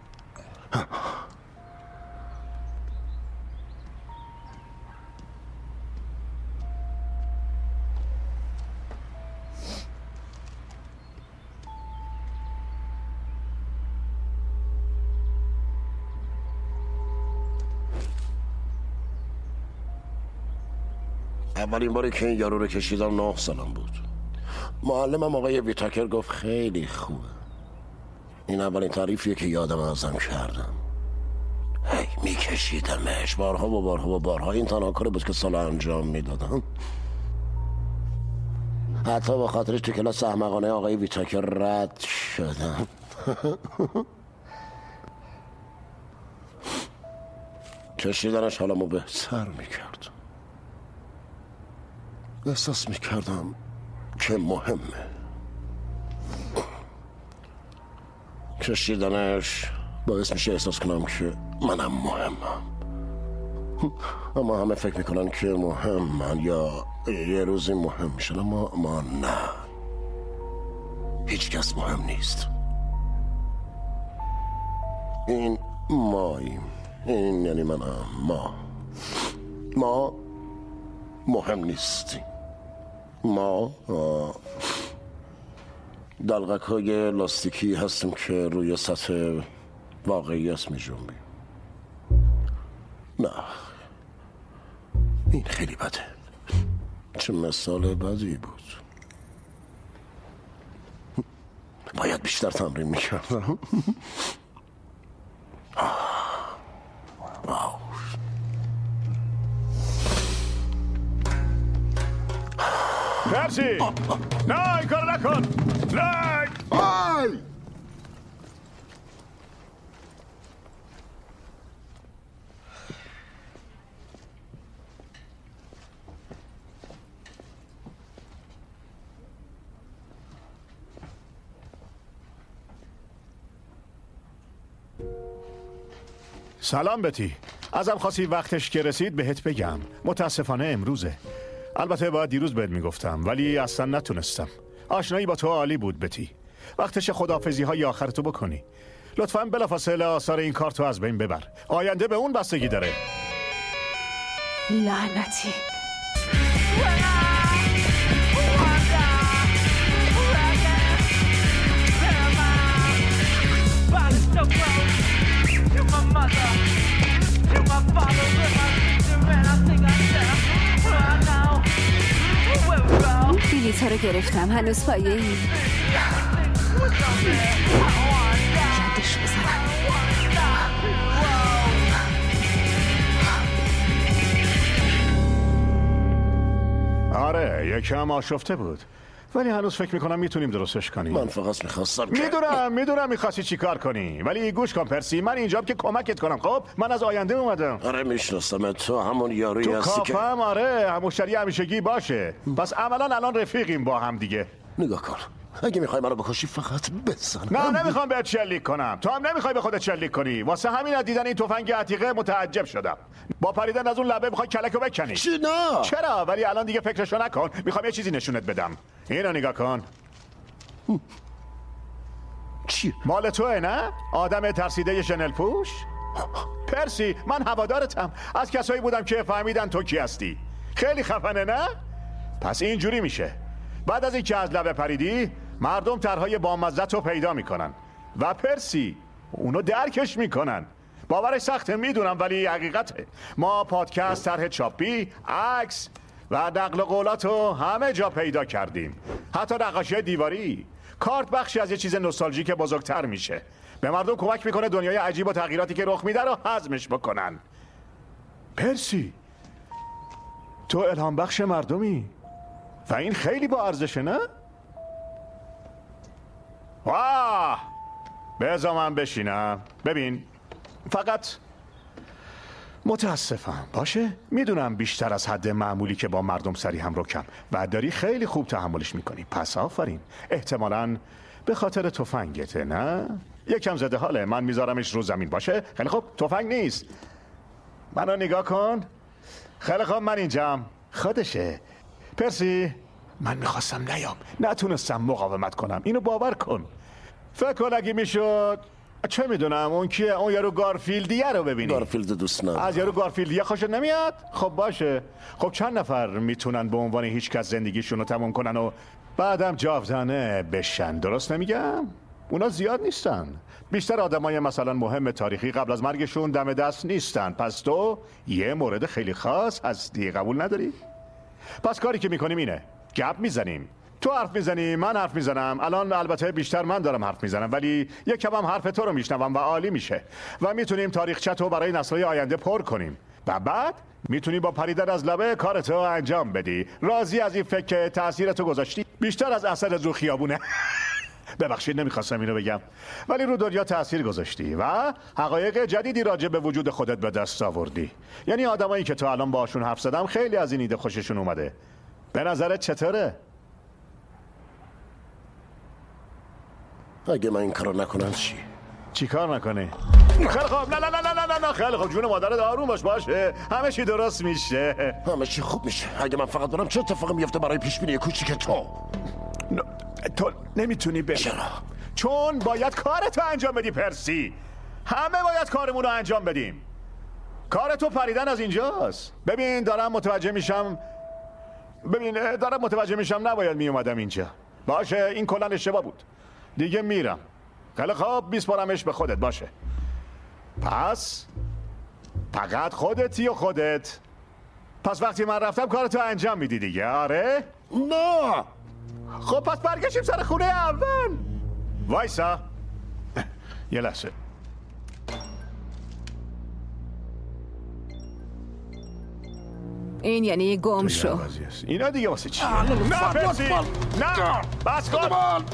اولین باری که این یارو رو کشیدم 9 سالم بود. معلمم آقای ویتاکر گفت خیلی خوبه. این اولین تعریفیه که یادم ازم کردم. هی میکشیدمش بارها و بارها و بارها. این تنها کاری بود که سال انجام میدادم. حتی با خاطرش تو کلاس احمقانه آقای ویتاکر رد شدم. کشیدنش حالمو بهتر میکرد. احساس میکردم که مهمه. کشیدنش باعث میشه احساس کنم که منم مهمم. اما همه فکر میکنن که مهمن یا یه روزی مهم میشن، اما ما نه. هیچ کس مهم نیست. این ماییم. این یعنی منم. ما مهم نیستیم. ما دلغک های لاستیکی هستیم که روی سطح واقعیت می جنبیم. نه این خیلی بده. چه مثال بدی بود. باید بیشتر تمرین می کردم. مرسی. نه این کار نکن. نه آی سلام بتی. ازم خواستی وقتش که رسید بهت بگم. متاسفانه امروزه. البته باید دیروز بهت میگفتم ولی اصلا نتونستم. آشنایی با تو عالی بود بتی. وقتش خداحافظی های آخر تو بکنی. لطفاً بلافاصله آثار این کارت رو از بین ببر. آینده به اون بستگی داره. لعنتی. بلیط ها رو گرفتم. هنوز پایه ای؟ یادش بزنم. آره یکم آشفته بود، ولی هنوز فکر میکنم میتونیم درستش کنیم. من فقط میخواستم میدونم میخواستی چی کار کنی، ولی گوش کن پرسی، من اینجام که کمکت کنم. خب من از آینده اومدم. آره میشناسم، تو همون یارویی هستی که کافم. آره مشتری همیشگی باشه. پس عملا الان رفیقیم با هم دیگه. نگاه کن، اگه میخوای منو بکشی فقط بزن. نه نمیخوام بهت شلیک کنم. تو هم نمیخوای به خودت شلیک کنی. واسه همین از دیدن این تفنگ عتیقه متعجب شدم. با پریدن از اون لبه میخوای کلکو بکنی. چی؟ نه چرا؟ ولی الان دیگه فکرشو نکن. میخوام یه چیزی نشونت بدم. اینو نگاه کن. چی؟ مال توه نه؟ آدم ترسیده شنل پوش؟ پرسی من هوادارتم. از کسایی بودم که فهمیدن تو کی هستی. خیلی خفنه نه؟ پس اینجوری میشه. بعد از اینکه از لبه پریدی مردم طرحهای بامزه رو پیدا میکنن و پرسی اونو درکش میکنن. باورش سخته میدونم، ولی حقیقته. ما پادکست، طرح چاپی، عکس و نقل قولات رو همه جا پیدا کردیم. حتی نقاشی دیواری. کارت بخشی از یه چیز نوستالژیک بزرگتر میشه. به مردم کمک میکنه دنیای عجیب و تغییراتی که رخ میده رو هضمش بکنن. پرسی تو الهام بخش مردمی و این خیلی با ارزشه نه؟ واه بذار من بشینم. ببین فقط متاسفم باشه، میدونم بیشتر از حد معمولی که با مردم سری هم رکم و داری خیلی خوب تحملش میکنی. پس آفرین. احتمالاً به خاطر تفنگته نه؟ یکم زده حاله. من میذارمش رو زمین باشه. خیلی خوب تفنگ نیست. منو نگاه کن. خیلی خوب من اینجام. خودشه. پرسی من میخواستم نیام، نتونستم مقاومت کنم. اینو باور کن. فکر کن اگه میشد چه میدونم اون کیه، اون یارو گارفیلدیه رو ببینی. گارفیلد دوست ندارم. از یارو گارفیلدیه خوشت نمیاد؟ خب باشه. خب چند نفر میتونن به عنوان هیچ کس زندگیشون رو تموم کنن و بعدم جاودانه بشن؟ درست نمیگم؟ اونا زیاد نیستن. بیشتر آدمای مثلا مهم تاریخی قبل از مرگشون دم دست نیستن. پس تو یه مورد خیلی خاص هستی. قبول نداری؟ پس کاری که میکنیم اینه، گپ میزنیم. تو حرف میزنی، من حرف میزنم. الان البته بیشتر من دارم حرف میزنم، ولی یک کم هم حرف تو رو میشنوم و عالی میشه و میتونیم تاریخچه تو برای نسل‌های آینده پر کنیم و بعد میتونی با پریدن از لبه کارتو انجام بدی. راضی از این فکر که تأثیرتو گذاشتی بیشتر از اثر رو خیابونه. ببخشید نمیخواستم اینو بگم، ولی رو دنیا تأثیر گذاشتی و حقایق جدیدی راجع به وجود خودت به دست آوردی. یعنی آدمایی که تو الان باهاشون حرف زدم خیلی از این ایده خوششون اومده. به نظرت چطوره؟ اگه من این کارو نکنم چی کار نکنه؟ خیلی خوب. نه خیلی خوب. جون مادرت آروم باشه. همه چی درست میشه. همه چی خوب میشه. اگه من فقط برم چه اتفاقی میفته برای پیش بینی کوچیک تو؟ تو نمیتونی بری. چرا؟ چون باید کارتو انجام بدی پرسی. همه باید کارمون رو انجام بدیم. کارتو پریدن از اینجاست. ببین دارم متوجه میشم نباید میومدم اینجا. باشه این کلا اشتباه بود. دیگه میرم. خیلی خوب بیسپارمش به خودت. باشه پس فقط خودتی و خودت. پس وقتی من رفتم کارتو انجام میدی دیگه. آره؟ نه. خب پس برگشیم سر خونه اول. وایسا یه لحظه. این یعنی گم شو. اینا دیگه واسه چیه؟ نه پرسی نه بس کن.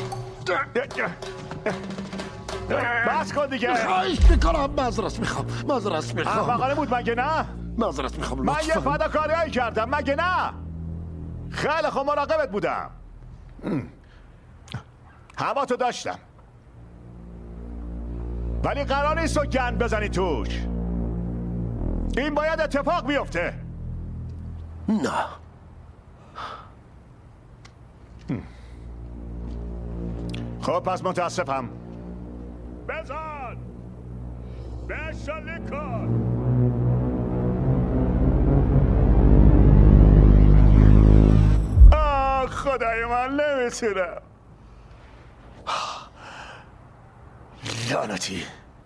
بس کن دیگه. خواهش میکنم. معذرت میخوام. احمقانه بود مگه نه؟ معذرت میخوام. من یه فداکاریایی کردم مگه نه؟ خیلی خوب مراقبت بودم. هوا تو داشتم، ولی قرار نیست تو گند بزنی توش. این باید اتفاق بیفته. نه. خب پس متاسفم. بزن بشلی کن. خدای من نمیتونم. لعنتی.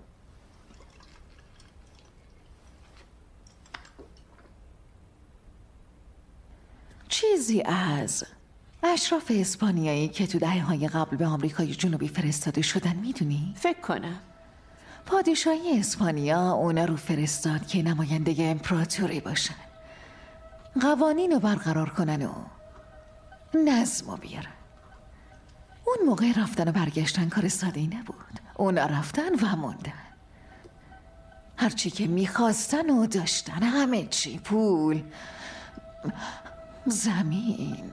چیزی از اشراف اسپانیایی که تو دهه‌های قبل به آمریکای جنوبی فرستاده شدن میدونی؟ فکر کنم پادشاهی اسپانیا اونا رو فرستاد که نماینده امپراتوری باشن، قوانین رو برقرار کنن و نظم رو بیارن. اون موقع رفتن و برگشتن کار ساده‌ای نبود. اونا رفتن و موندن. هرچی که میخواستن و داشتن، همه چی، پول، زمین،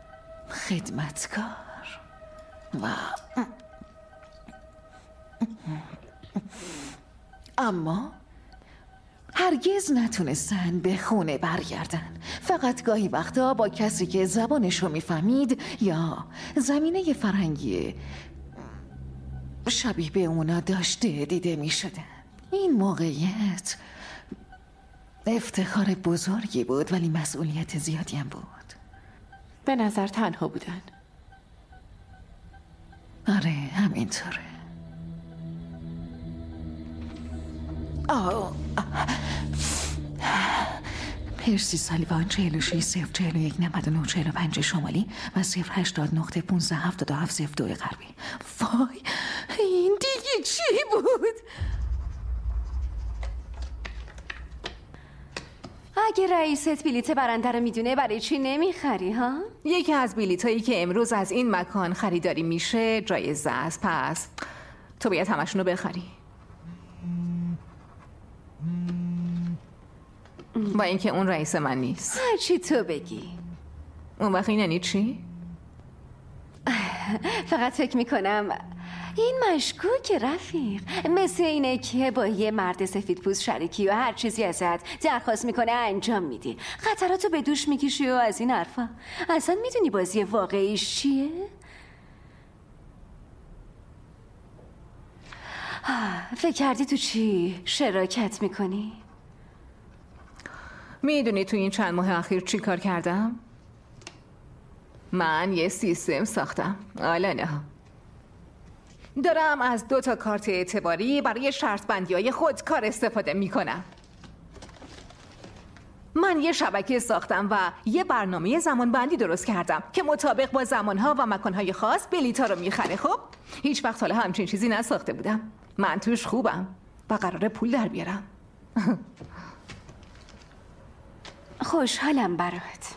خدمتکار و اما هرگز نتونستن به خونه برگردن. فقط گاهی وقتا با کسی که زبانشو میفهمید یا زمینه فرهنگی شبیه به اونا داشته دیده میشدن. این موقعیت افتخار بزرگی بود ولی مسئولیت زیادی هم بود. به نظر تنها بودن. آره همینطوره. پرسی سالیوان 46-041-99-45 شمالی و 080-15-77-02 غربی. وای این دیگه چی بود؟ اگه رئیست بلیت برنده رو میدونه برای چی نمیخری ها؟ یکی از بلیتایی که امروز از این مکان خریداری میشه جایزه است، پس تو باید همشونو بخری. با اینکه اون رئیس من نیست. هرچی تو بگی. اون وقت این یعنی چی؟ فقط فکر میکنم این مشکوک رفیق، مثل اینه که با یه مرد سفیدپوست شریکی و هر چیزی ازت درخواست میکنه انجام میدی، خطراتو به دوش میکشی و از این حرفا. اصلا میدونی بازی واقعیش چیه؟ فکر کردی تو چی شراکت میکنی؟ میدونی تو این چند ماه اخیر چی کار کردم؟ من یه سیستم ساختم. حالا نه، دارم از 2 کارت اعتباری برای شرط بندی های خود کار استفاده میکنم. من یه شبکه ساختم و یه برنامه زمان بندی درست کردم که مطابق با زمانها و مکانهای خاص بلیطا رو میخره. خب هیچ وقت حالا همچین چیزی نساخته بودم. من توش خوبم و قراره پول در بیارم. خوشحالم برات.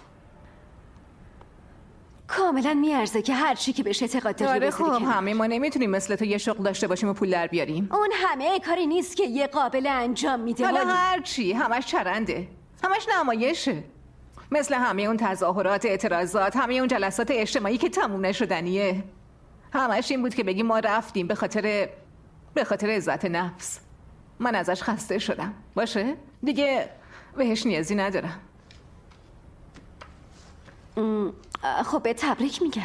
کاملا میارزه که هر چی که بهش اعتقاد داری آره بذاری. خب همه ما نمیتونیم مثل تو یه شغل داشته باشیم و پول در بیاریم. اون همه کاری نیست که یه قابل انجام میده. حالا هر چی همش چرنده، همش نمایشه. مثل همه اون تظاهرات، اعتراضات، همه اون جلسات اجتماعی که تموم نشدنیه. همش این بود که بگیم ما رفتیم به خاطر عزت نفس. من ازش خسته شدم. باشه دیگه بهش نیازی ندارم. خب به تبریک میگم.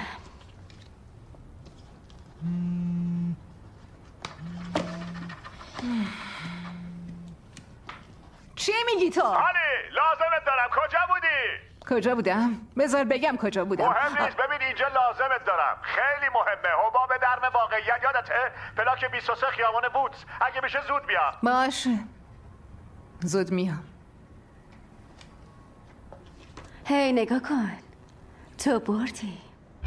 چی میگی تو؟ علی لازمت دارم. کجا بودی؟ کجا بودم؟ بذار بگم کجا بودم. مهم نیست. ببین اینجا لازمت دارم، خیلی مهمه. حباب درم واقعیت یادته؟ پلاک 23 خیابان بوتس. اگه میشه زود بیا. باشه زود میام. هی نگاه کن، تو بردی.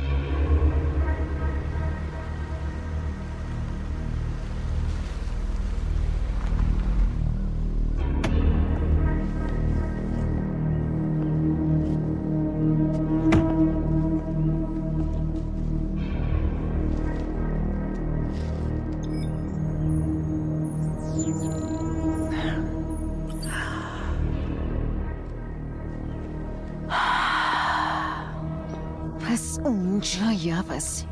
پس اونجا یوازی.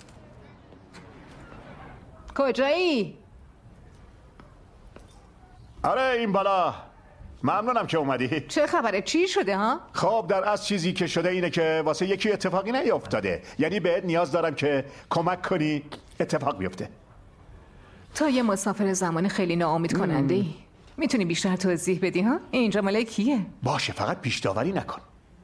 کجایی؟ آره این بالا. ممنونم که اومدی. چه خبره؟ چی شده ها؟ خب در از چیزی که شده اینه که واسه یکی اتفاقی نیفتاده. یعنی بهت نیاز دارم که کمک کنی اتفاق بیفته. تا یه مسافر زمان خیلی ناامید کننده ای. میتونی بیشتر توضیح بدی ها؟ اینجا مال کیه؟ باشه فقط پیش داوری نکن.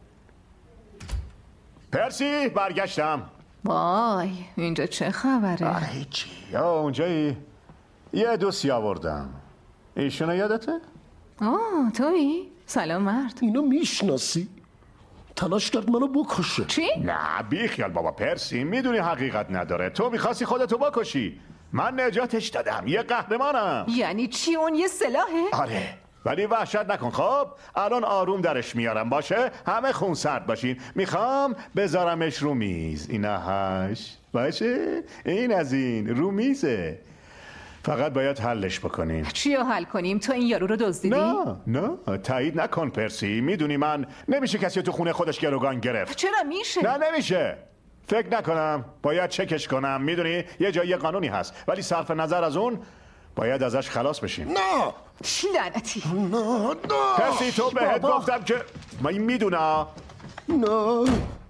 پرسی برگشتم. وای اینجا چه خبره؟ هیچی. اونجایی یه دوستی آوردم. ایشونو یادته؟ تویی؟ سلام مرد. اینو میشناسی؟ تلاش کرد منو بکشه. چی؟ نه بیخیال بابا پرسی، میدونی حقیقت نداره. تو میخواستی خودتو بکشی، من نجاتش دادم. یه قهرمانم. یعنی چی؟ اون یه سلاحه؟ آره ولی وحشت نکن. خب الان آروم درش میارم. باشه همه خونسرد باشین. میخوام بذارمش رو میز. اینا هاش باشه. این از این رو میزه. فقط باید حلش بکنیم. چی رو حل کنیم؟ تو این یارو رو دزدیدی؟ نه تایید نکن پرسی. میدونی من نمیشه کسی تو خونه خودش گروگان گرفت. چرا میشه؟ نه نمیشه. فکر نکنم. باید چکش کنم. میدونی یه جایی قانونی هست ولی صرف نظر از اون باید ازش خلاص بشیم. نه لعنتی. نه پرسی تو بهت گفتم که من میدونم. نه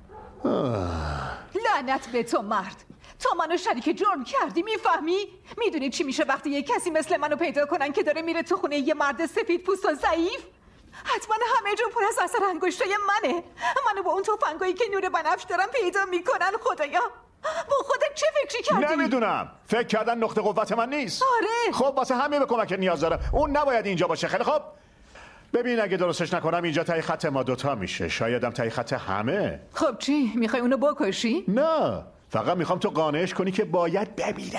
لعنت به تو مرد. تو منو شریک جرم کردی. میفهمی؟ میدونی چی میشه وقتی یه کسی مثل منو پیدا کنن که داره میره تو خونه یه مرد سفید پوست و ضعیف؟ حتما همه جا پر از اثر انگشتای منه. منو با اون تفنگایی که نور بنفش دارن پیدا میکنن. خدایا با خودت چه فکری کردی؟ نمیدونم. فکر کردن نقطه قوت من نیست. آره. خب واسه همه به کمک نیاز دارم. اون نباید اینجا باشه. خیلی خب ببین اگه درستش نکنم اینجا تای خط ما دوتا میشه. شایدم تای خط همه. خب چی؟ میخوای اونو بکشی؟ نه فقط میخوام تو قانعش کنی که باید بمیره.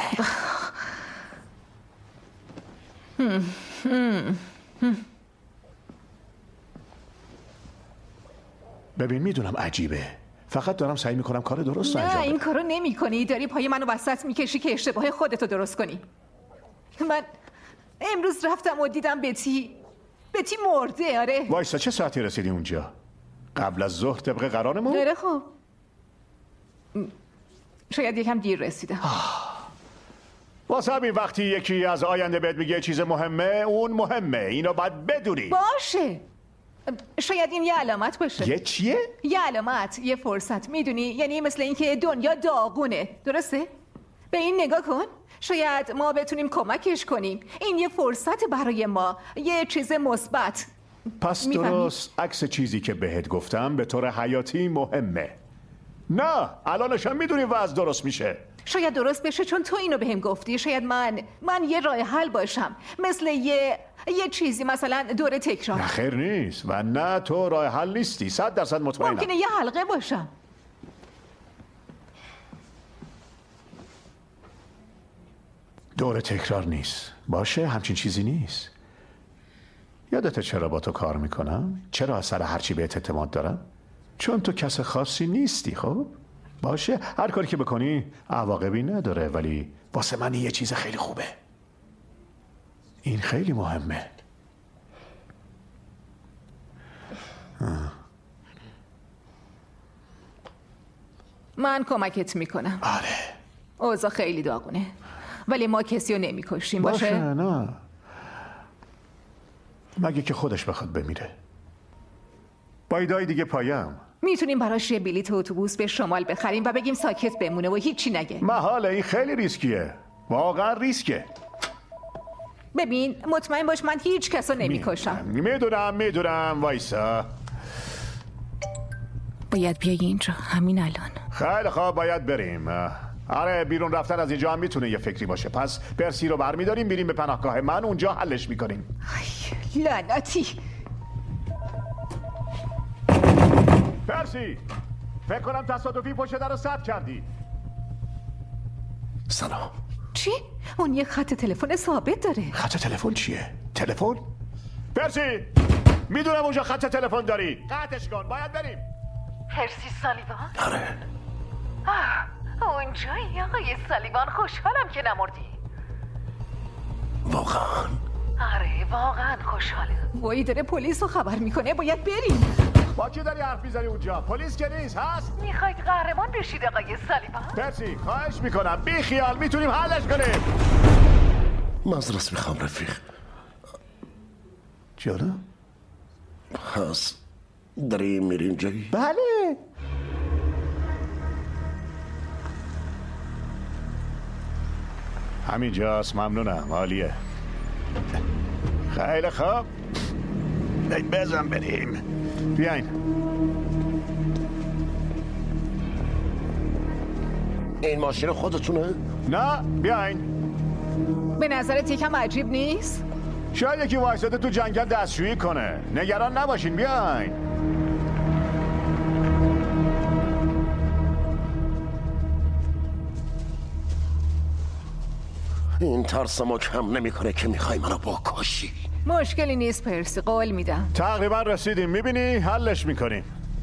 ببین میدونم عجیبه. فقط دارم سعی میکنم کار درست انجام بدم. نه این کارو نمی‌کنی. داری پای منو وسط میکشی که اشتباه خودتو درست کنی. من امروز رفتم و دیدم بتی مرده. آره وایسا چه ساعتی رسیدی اونجا؟ قبل از ظهر طبق قرارمون؟ آره خب شاید یکم دیر رسیدم. واسه همین وقتی یکی از آینده بهت میگه چیز مهمه اون مهمه. اینو باید بدونی. باشه شاید این یه علامت باشه. یه چیه؟ یه علامت، یه فرصت. میدونی یعنی مثل اینکه دنیا داغونه. درسته؟ به این نگاه کن. شاید ما بتونیم کمکش کنیم. این یه فرصت برای ما. یه چیز مثبت. پس درست عکس چیزی که بهت گفتم به طور حیاتی مهمه. نه الانشم میدونی وضع درست میشه. شاید درست بشه چون تو اینو بهم گفتی. شاید من یه راه حل باشم. مثل یه چیزی مثلا دور تکرار. نه خیر نیست. و نه تو راه حل نیستی. 100% مطمئنم. ممکنه یه حلقه باشم. دور تکرار نیست. باشه همچین چیزی نیست. یادته چرا با تو کار میکنم؟ چرا از سر هرچی بهت اعتماد دارم؟ چون تو کس خاصی نیستی. خب باشه هر کاری که بکنی عواقبی نداره ولی واسه من یه چیز خیلی خوبه. این خیلی مهمه. من کمکت میکنم. آره اوضاع خیلی داغونه ولی ما کسی رو نمیکشیم. باشه نه مگه که خودش بخواد بمیره. با ایدای دیگه پایم. میتونیم براش یه بلیط اتوبوس به شمال بخریم و بگیم ساکت بمونه و هیچی نگه. محاله. این خیلی ریسکیه. واقعا ریسکه. ببین مطمئن باش من هیچ کس رو نمیکشم. میدونم وایسا. باید بیایی اینجا همین الان. خیلی خوب باید بریم. آره بیرون رفتن از اینجا هم میتونه یه فکری باشه. پس پرسی رو برمیداریم میریم به پناهگاه من. اونجا حلش میکنیم. لعنتی. پرسی فکر کنم تصادفی پشت در رو سد کردی. سلام. چی؟ اون یه خط تلفن ثابت داره. خط تلفن چیه؟ تلفن؟ پرسی میدونم اونجا خط تلفن داری. قطعش کن. باید بریم. پرسی سالیوان؟ آره اونجایی آقای سالیوان. خوشحالم که نمردی. واقعا؟ آره واقعا خوشحالم. وای داره پلیس رو خبر میکنه. باید بریم. با کی داری حرف میزنی اونجا؟ پلیس که نیست. هست؟ میخواید قهرمان بشید آقای سالیوان؟ پرسی خواهش میکنم بی خیال. میتونیم حلش کنیم. معذرت میخوام رفیق. جانو؟ پس داریم میریم جایی؟ بله. همینجاست. ممنونم. عالیه. خیلی خوب. بزن بریم. بیاین. این ماشین خودتونه؟ نه بیاین. به نظرت یکم عجیب نیست؟ شاید یکی وایساده تو جنگل دستشویی کنه. نگران نباشین. بیاین. این ترس ما کم نمیکنه که میخوای منو بکشی. مشکلی نیست پرسی، قول میدم. تقریبا رسیدیم. میبینی حلش میکنیم.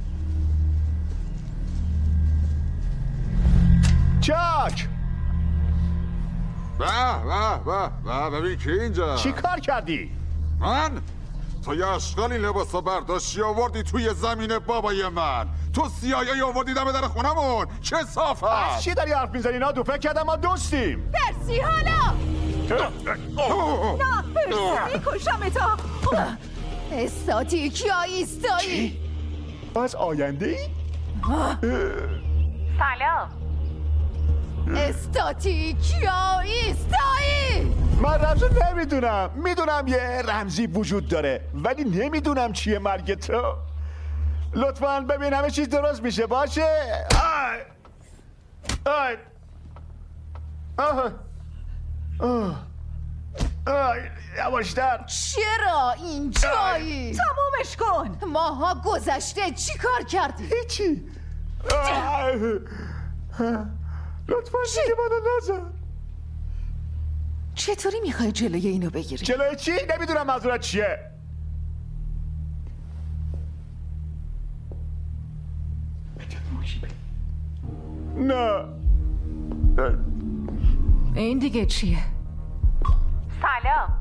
چاک. به ببین کی اینجا. چی کار کردی؟ من؟ تو یه اشغال این لباسا برداشتی آوردی توی زمین بابای من. تو سیایی آوردی دم در خونمون. چه صافت. از چی داری حرف میزنی؟ نادو فکر کردم ما دوستیم. پرسی حالا نه پرسی میکشم تا. استاتیک یا ایستایی؟ چی؟ از آینده ای؟ سلام. استاتیک یا ایستایی؟ من رمزو نمیدونم. میدونم یه رمزی وجود داره ولی نمیدونم چیه مرگ تو. لطفاً ببین همه چیز درست میشه. باشه. یواشتر. چرا اینجایی؟ تمومش کن. ماها گذشته چی کار کردی؟ هیچی. لطفاً دیگه منو نزن. چطوری میخوای جلوی اینو بگیری؟ جلوی چی؟ نمیدونم منظورت چیه. نه. این دیگه چیه؟ سلام.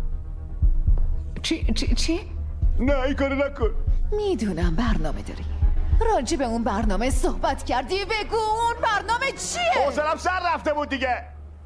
چی؟ نه این کارو نکن. میدونم برنامه داری. راجع به اون برنامه صحبت کردی. بگو اون برنامه چیه؟ حوصله‌ام سر رفته بود دیگه.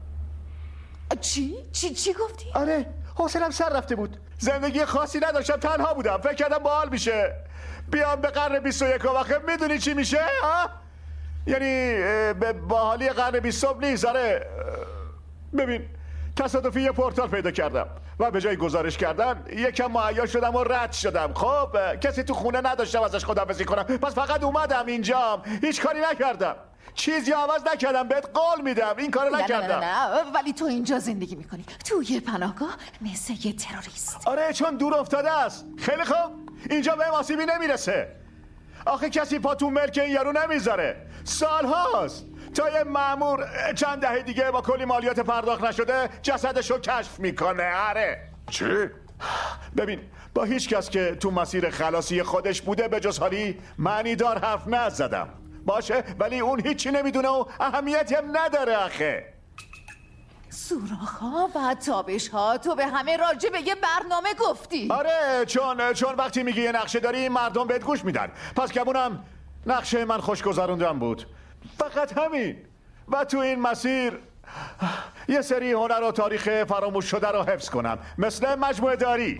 چی گفتی؟ آره حوصله‌ام سر رفته بود. زندگی خاصی نداشتم. تنها بودم. فکر کردم باحال میشه بیام به قرن 21. واقعا میدونی چی میشه؟ یعنی به باحالی قرن 20 نیست. آره ببین تصادفی یه پورتال پیدا کردم و به جای گزارش کردن یکم مهیا شدم و رد شدم. خب کسی تو خونه نداشتم ازش خداحافظی کنم. پس فقط اومدم اینجام. هیچ کاری نکردم. چیزی عوض نکردم. بهت قول میدم این کارو نکردم. نه ولی تو اینجا زندگی میکنی تو یه پناهگاه مثل یه تروریست. آره چون دور افتاده است. خیلی خوب اینجا به آسیبی نمیرسه. آخه کسی پا تو ملک این یارو نمیذاره. سال هاست تا یه مأمور چند دهه دیگه با کلی مالیات پرداخت نشده جسدشو کشف میکنه. آره چی؟ ببین با هیچ کس که تو مسیر خلاصی خودش بوده به جز هالی معنی دار حرف نزدم. باشه ولی اون هیچی نمیدونه و اهمیتی هم نداره. آخه سوراخ‌ها و تابش‌ها تو به همه راجع به یه برنامه گفتی. آره چون وقتی میگی یه نقشه داری مردم بهت گوش میدن. پس گمونم نقشه من خوش گذروندن بود. فقط همین. و تو این مسیر یه سری هنر و تاریخ فراموش شده رو حفظ کنم مثل مجموعه داری.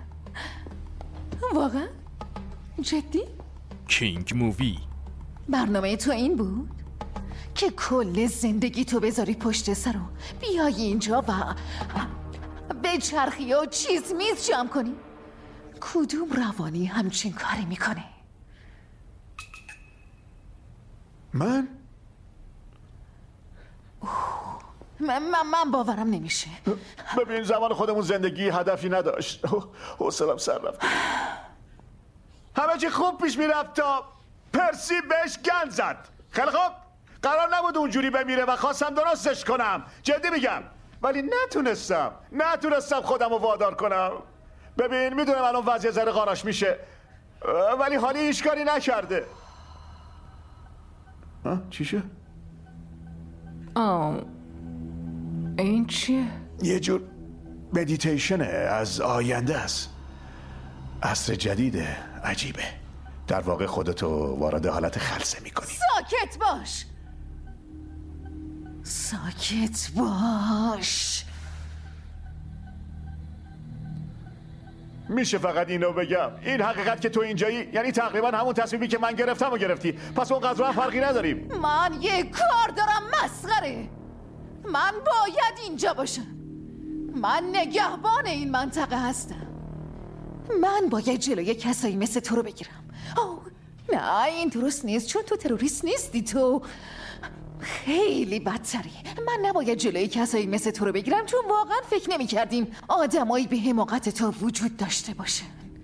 واقعا؟ جدی؟ کینگ مووی. برنامه تو این بود؟ که کل زندگی تو بذاری پشت سر و بیای اینجا و به چرخی و چیز میز جمع کنی؟ کدوم روانی همچین کاری میکنه؟ من باورم نمیشه. ببین زمان خودمون زندگی هدفی نداشت. حوصله‌ام سر رفت. همه چی خوب پیش میرفت تا پرسی بهش گند زد. خیلی خوب قرار نبود اونجوری بمیره و خواستم درستش کنم. جدی میگم. ولی نتونستم خودم رو وادار کنم. ببین میدونم الان وضع ذره قاراش میشه ولی حالی هیچ کاری نکرده. چیشه؟ این چیه؟ یه جور مدیتیشنه از آینده است. عصر جدیده. عجیبه. در واقع خودتو وارد حالت خلسه میکنی. ساکت باش. میشه فقط اینو بگم، این حقیقت که تو اینجایی یعنی تقریبا همون تصمیمی که من گرفتم و گرفتی، پس اونقدر هم فرقی نداریم. من یه کار دارم مسخره. من باید اینجا باشم. من نگهبان این منطقه هستم. من باید جلوی کسایی مثل تو رو بگیرم. نه این درست نیست، چون تو تروریست نیستی، تو خیلی بدتری. من نباید جلوی کسایی مثل تو رو بگیرم، چون واقعا فکر نمی کردیم آدمایی به حماقت تو وجود داشته باشن.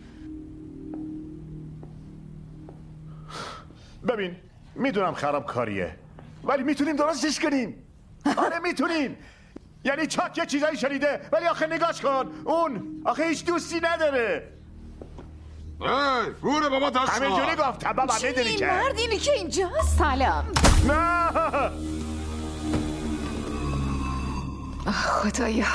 ببین میدونم خراب کاریه، ولی میتونیم درستش کنیم. آره میتونیم. یعنی چاک یه چیزایی شنیده، ولی آخه نگاش کن، اون آخه هیچ دوستی نداره. بوره بابا دست همه جوری گفتم بابا، میدونی که مرد اینی که اینجا. سلام. نه خدایا.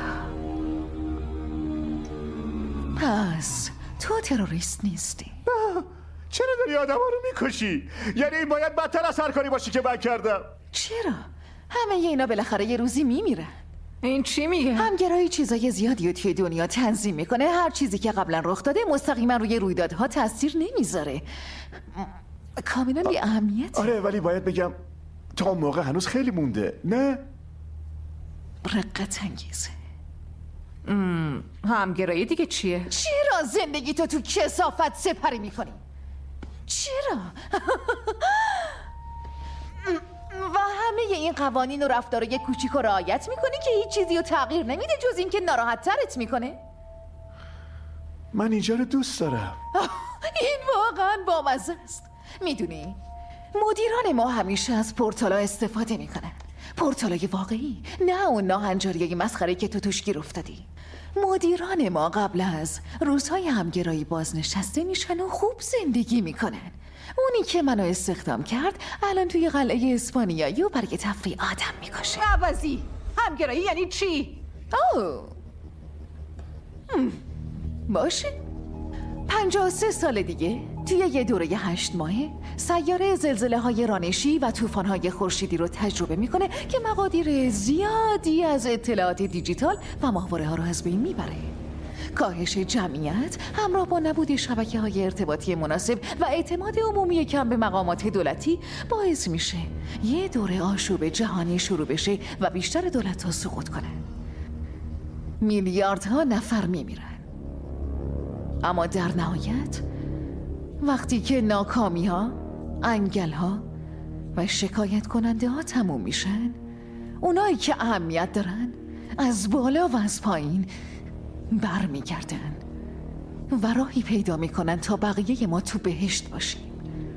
پس تو تروریست نیستی. چرا داری آدم ها رو میکشی؟ یعنی این باید بدتر از هر کاری باشی که من کردم. چرا؟ همه اینا بالاخره یه روزی میمیرن. این چی میگه؟ همگرایی چیزای زیادی رو توی دنیا تنظیم میکنه. هر چیزی که قبلا رخ داده مستقیما روی رویدادها تاثیر نمیذاره. کاملا بی اهمیت. آره ولی باید بگم تا اون موقع هنوز خیلی مونده، نه؟ رقت انگیزه. همگرایی دیگه چیه؟ چرا زندگی تو کثافت سپری میکنی؟ چرا؟ و همه این قوانین و رفتارای کوچیک رو رعایت میکنی که هیچ چیزی رو تغییر نمیده جز این که ناراحت ترت میکنه؟ من اینجا رو دوست دارم. این واقعا بامزه است. میدونی مدیران ما همیشه از پورتالا استفاده میکنن. پورتالای واقعی، نه اون ناهنجاریای مسخره که تو توش گیر افتادی. مدیران ما قبل از روزهای همگرایی بازنشسته میشن و خوب زندگی میکنن. اونی که منو استخدام کرد الان توی قلعه اسپانیایی و برای تفریح آدم میکشه. عوضی همگرایی یعنی چی؟ باشه 53 سال دیگه توی یه دوره 8 ماهه سیاره زلزله های رانشی و طوفان های خورشیدی رو تجربه میکنه که مقادیر زیادی از اطلاعات دیجیتال و ماهواره ها رو از بین میبره. کاهش جمعیت همراه با نبود شبکه‌های ارتباطی مناسب و اعتماد عمومی کم به مقامات دولتی باعث میشه یه دوره آشوب جهانی شروع بشه و بیشتر دولت‌ها سقوط کنن. میلیاردها نفر میمیرن. اما در نهایت وقتی که ناکامی‌ها، انگل‌ها و شکایت کننده ها تموم میشن، اونایی که اهمیت دارن از بالا و از پایین برمیگردن و راهی پیدا میکنن تا بقیه ما تو بهشت باشیم.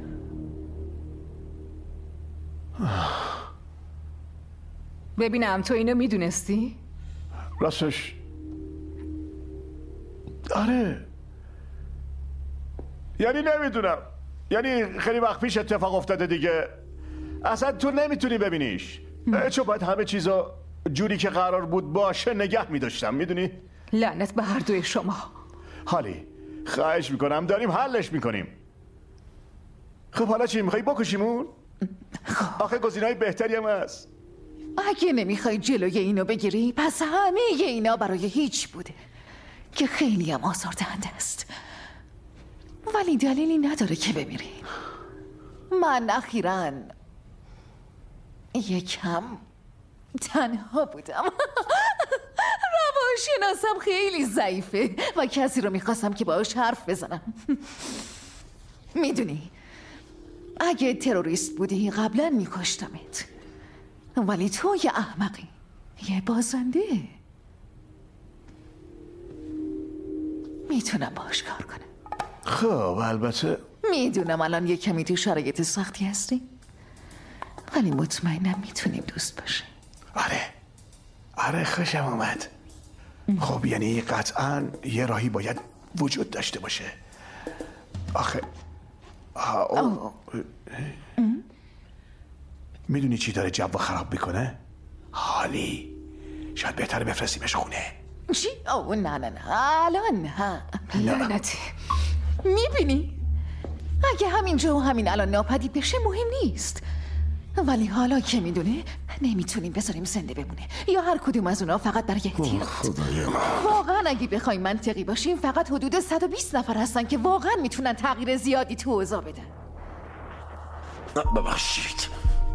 ببینم تو اینو میدونستی؟ راستش آره، یعنی نمیدونم، یعنی خیلی وقت پیش اتفاق افتاده دیگه، اصلا تو نمیتونی ببینیش، چون باید همه چیزا جوری که قرار بود باشه نگه میداشتم، میدونی؟ لعنت به هر دوی شما. حالی خواهش میکنم داریم حلش میکنیم. خب حالا چی میخوایی بکشیمون؟ آخه گزینه‌های بهتری هم هست. اگه نمیخوای جلوی اینو بگیری پس همه اینا برای هیچ بوده که خیلی هم آزاردهنده است، ولی دلیلی نداره که بمیری. من اخیراً یکم تنها بودم. روانشناسم خیلی ضعیفه و کسی رو میخواستم که باهاش حرف بزنم. میدونی اگه تروریست بودی قبلا میکشتمت، ولی تو یه احمقی، یه بازنده. میتونم باهاش کار کنم. خب البته میدونم الان یه کمی تو شرایط سختی هستی، ولی مطمئنم میتونیم دوست باشیم. آره خوشم اومد. خب یعنی قطعاً یه راهی باید وجود داشته باشه. آخه میدونی چی داره جو خراب میکنه؟ حالی شاید بهتره بفرستیمش خونه. چی؟ نه الان نه. لعنتی. میبینی؟ اگه همینجا و همین الان ناپدید بشه مهم نیست، ولی حالا که میدونه نمیتونیم بذاریم زنده بمونه یا هر کدوم از اونا فقط برای احتیاط. واقعا اگه بخوایم منطقی باشیم فقط حدود 120 نفر هستن که واقعا میتونن تغییر زیادی تو اوضاع بدن. ببخشید.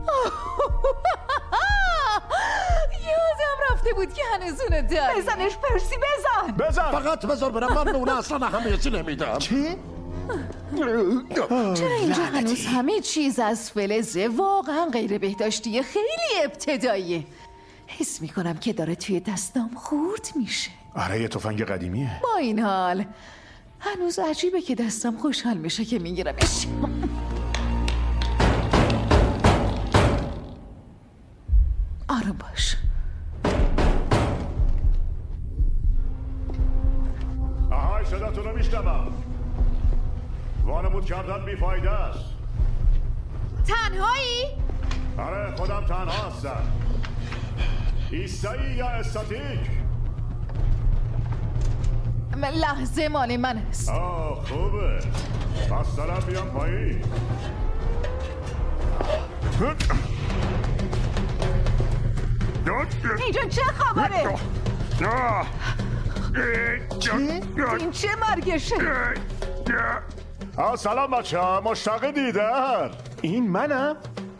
یادم رفته بود که هنوز اونو داری. بزنش پرسی، بزن. فقط بذار برم، من به اون اصلا همیشه نمیدم. چی؟ چرا اینجا هنوز همه چیز از فلزه؟ واقعا غیر بهداشتیه، خیلی ابتداییه. حس میکنم که داره توی دستام خورد میشه. آره یه تفنگ قدیمیه. با این حال هنوز عجیبه که دستم خوشحال میشه که میگیرمش. آروم باش. آهای صداتون رو میشنوم. وانمود کردن بیفایده است. تنهایی؟ آره خودم تنها هستم. ایستایی یا استاتیک؟ لحظه مال من است. خوبه. پس دارم بیام پایین. اینجا چه خبره؟ این چه مرگشه؟ سلام بچه ها، مشتاق دیدن. این منم؟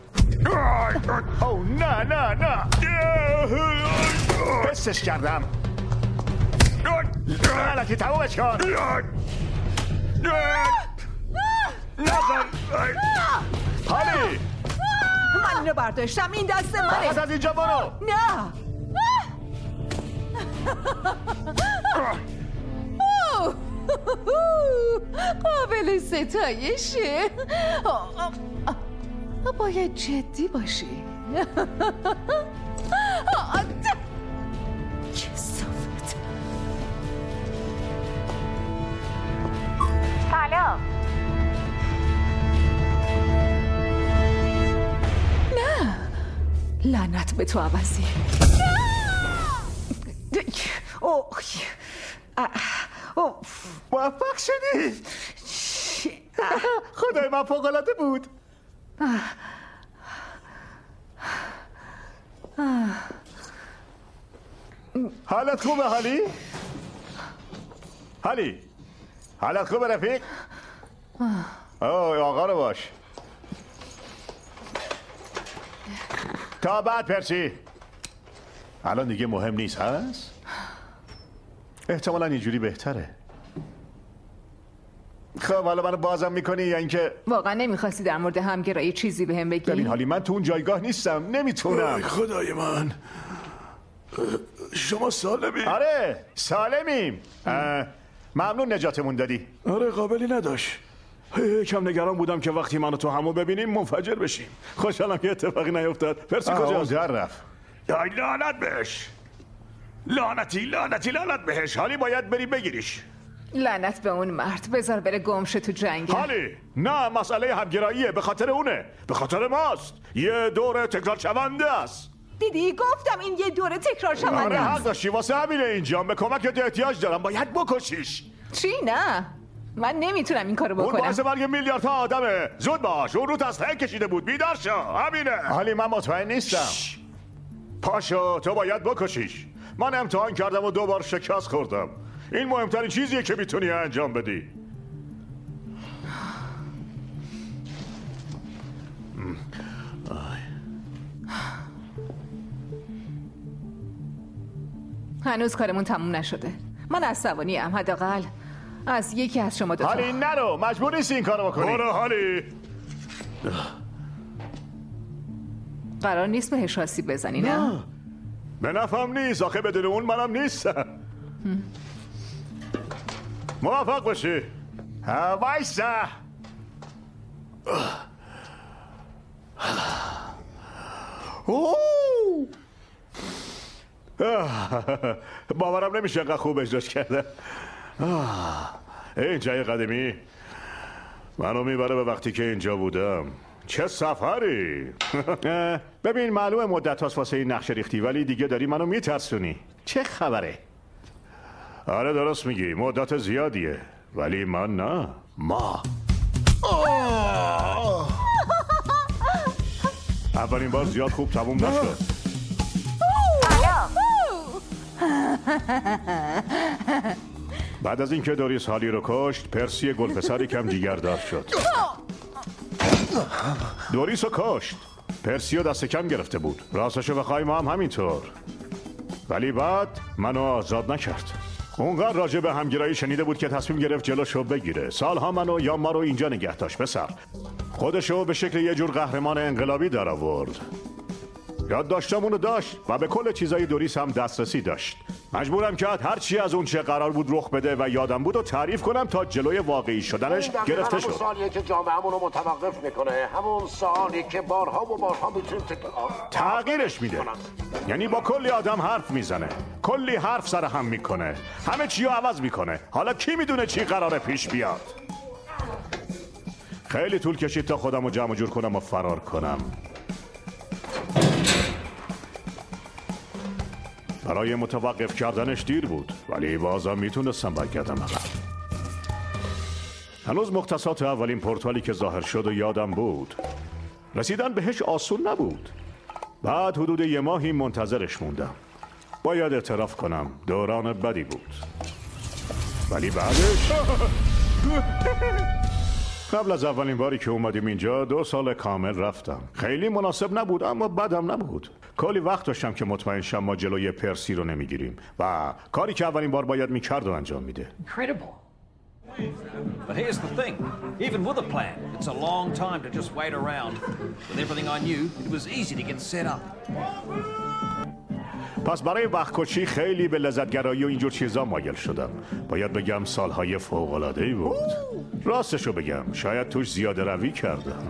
او نه پسش کردم. غلطی تمومش کن. حالی من اینو برداشتم، این دست منه. فقط از اینجا برو. نه قابل ستایشه. باید جدی باشی. کثافت. سلام. نه لعنت به تو عوضی. موفق شدی. خدای من فوق‌العاده بود. حالت خوبه حالی؟ حالت خوبه رفیق؟ آقا رو باش. تا بعد پرسی. الان دیگه مهم نیست هست؟ احتمالاً اینجوری بهتره. خب حالا منو بازم میکنی یا اینکه واقعا نمیخواستی در مورد همگرایی چیزی بهم بگی؟ ببین حالی من تو اون جایگاه نیستم، نمیتونم. خدای من، شما سالمی؟ آره سالمیم. ممنون نجاتمون دادی. آره قابلی نداشت. کم نگران بودم که وقتی منو تو همو ببینیم منفجر بشیم. خوشحالم که اتفاقی نیفتاد. پرسی کجاست؟ در رفت. لعنت بهش. لعنت بهش. حالی باید بری بگیریش. لعنت به اون مرد، بذار بره گمشه تو جنگ. حالی نه، مسئله همگراییه، به خاطر اونه، به خاطر ماست. یه دوره تکرار شونده است. دیدی گفتم این یه دوره تکرار شونده است. آره حق داشتی، واسه همینه اینجا. به کمکت احتیاج دارم، باید بکشیش. چی؟ نه من نمیتونم این کارو بکنم. اون باعث مرگ میلیاردها آدمه. زود باش، اون رو تسخیر کشیده بود. بیدار شو. همینه. حالی من مطمئن نیستم. پاشو، تو باید بکشیش. من امتحان کردم و 2 بار شکست خوردم. این مهمترین چیزیه که میتونی انجام بدی. هنوز کارمون تموم نشده. من عصبانیم، حداقل از یکی از شما دوتا. حالی نرو، مجبور نیستی این کارو بکنی. برو حالی. قرار نیست بهش آسیب بزنی نه؟ به نفهم نیست، آخه بدون اون منم نیستم. موفق باشی. وایسا. باورم نمیشه انقدر خوب اجراش کرده. این جای قدیمی منو میبره به وقتی که اینجا بودم. چه سفری. ببین معلومه مدت هاست واسه این نقشه ریختی، ولی دیگه داری منو میترسونی. چه خبره؟ آره درست میگی، مدت زیادیه، ولی من نه. ما اولین بار زیاد خوب تموم نشد. بعد از اینکه دوریس هالی رو کشت، پرسی گلپسری کم جیگردار شد. دوریس رو کشت. پرسی رو دست کم گرفته بود. راستشو بخوای ما هم همینطور. ولی بعد منو آزاد نکرد. اونقدر راجع به همگرایی شنیده بود که تصمیم گرفت جلوشو بگیره. سالها منو یا ما رو اینجا نگه داشت. پسر خودشو به شکل یه جور قهرمان انقلابی در آورد. یادداشتامونو داشت و به کل چیزای دوریس هم دسترسی داشت. مجبورم کرد هر چی از اون چه قرار بود رخ بده و یادم بود و تعریف کنم تا جلوی واقعی شدنش گرفته شد. همون سالیه که جامعه‌مون رو متوقف میکنه، همون سالی که بارها و بارها میتونیم تغییرش میده. یعنی با کلی آدم حرف میزنه، کلی حرف سر هم میکنه، همه چی رو عوض میکنه. حالا کی میدونه چی قراره پیش بیاد؟ خیلی طول کشید تا خودم رو جمع جور کنم و فرار کنم. برای متوقف کردنش دیر بود، ولی بازم میتونستم برگردم عقب. هنوز مختصات اولین پورتالی که ظاهر شد و یادم بود. رسیدن بهش آسون نبود. بعد حدود یه ماهی منتظرش موندم. باید اعتراف کنم دوران بدی بود. ولی بعدش قبل از اولین باری که اومدیم اینجا 2 سال کامل رفتم. خیلی مناسب نبود اما بدم نبود. کلی وقت داشتم که مطمئن شم ما جلوی پرسی رو نمیگیریم و کاری که اولین بار باید میکرد و انجام میده. Incredible. But here's the thing. Even with a plan, it's a long time to just wait around. With everything I knew, it was easy to get set up. پس برای وقت کشی خیلی به لذتگرایی و اینجور چیزا مایل شدم. باید بگم سالهای فوق‌العاده‌ای بود. راستشو بگم شاید توش زیاده روی کردم.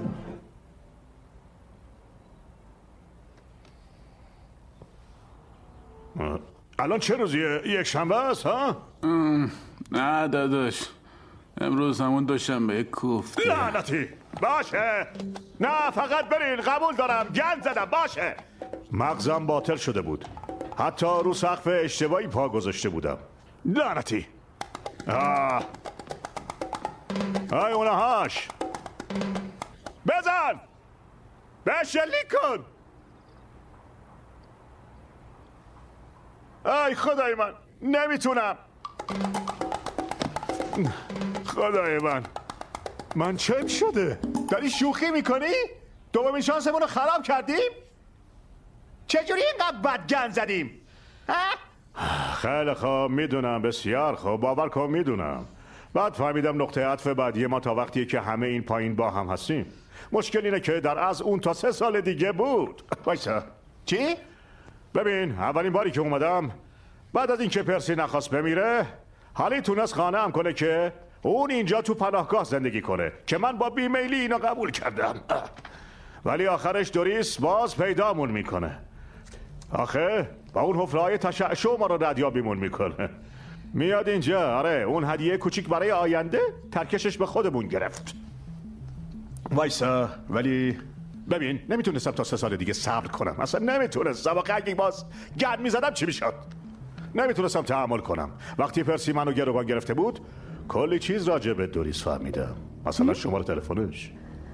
الان چه روزیه؟ یک شنبه است ها؟ نه داداش، امروز همون دوشنبه کوفته. لعنتی. باشه. نه فقط برین، قبول دارم، گند زدم. باشه. مغزم باطل شده بود. حتی رو سقف اشتباهی پا گذاشته بودم. لعنتی. ای اونهاش. بزن. بشلیک کن. ای خدای من، نمیتونم. خدای من چم شده؟ داری شوخی میکنی؟ دومین شانسمون رو خراب کردیم؟ چجوری اینقدر بد گند زدیم؟ خیلی خوب، میدونم، بسیار خوب، باور کن میدونم. بعد فهمیدم نقطه عطف بعدی ما تا وقتیه که همه این پایین با هم هستیم. مشکل اینه که در از اون تا 3 سال دیگه بود. وایسا. چی؟ ببین اولین باری که اومدم بعد از اینکه پرسی نخواست بمیره، حالی تونست قانعم کنه که اون اینجا تو پناهگاه زندگی کنه که من با بیمیلی اینو قبول کردم. ولی آخرش دوریس باز پیدامون میکنه. آخه با اون حفره‌های تشعشع ما رو ردیابیمون میکنه. میاد اینجا. آره اون هدیه کوچیک برای آینده ترکشش به خودمون گرفت. وایسا. ولی ببین نمیتونستم تا 3 سال دیگه صبر کنم. اصلا نمیتونستم. اگه باز گرد میزدم چی میشد؟ نمیتونستم تحمل کنم. وقتی پرسی منو گروگان گرفته بود کلی چیز راجع به دوریس فهمیدم. مثلا شماره تلفنش.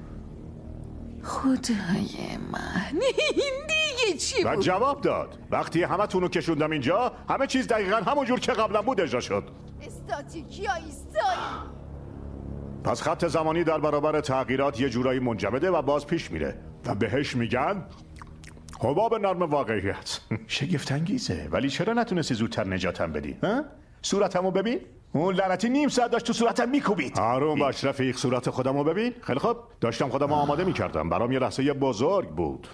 خدای من این دیگه چی بود؟ و جواب داد. وقتی همه تونو کشوندم اینجا همه چیز دقیقا همون جور که قبلا بود اجرا شد. استاتیکی ها ایستایی. پس خط زمانی در برابر تغییرات یه جورایی منجمده و باز پیش میره و بهش میگن حباب نرم واقعیت. شگفت انگیزه. ولی چرا نتونستی زودتر نجاتم بدی؟ صورتمو ببین. اون لعنتی نیم ساعت داشت تو صورتم میکوبید. آروم باش رفیق، صورت خودمو ببین. خیلی خوب، داشتم خودمو آماده میکردم. برام یه لحظه بزرگ بود.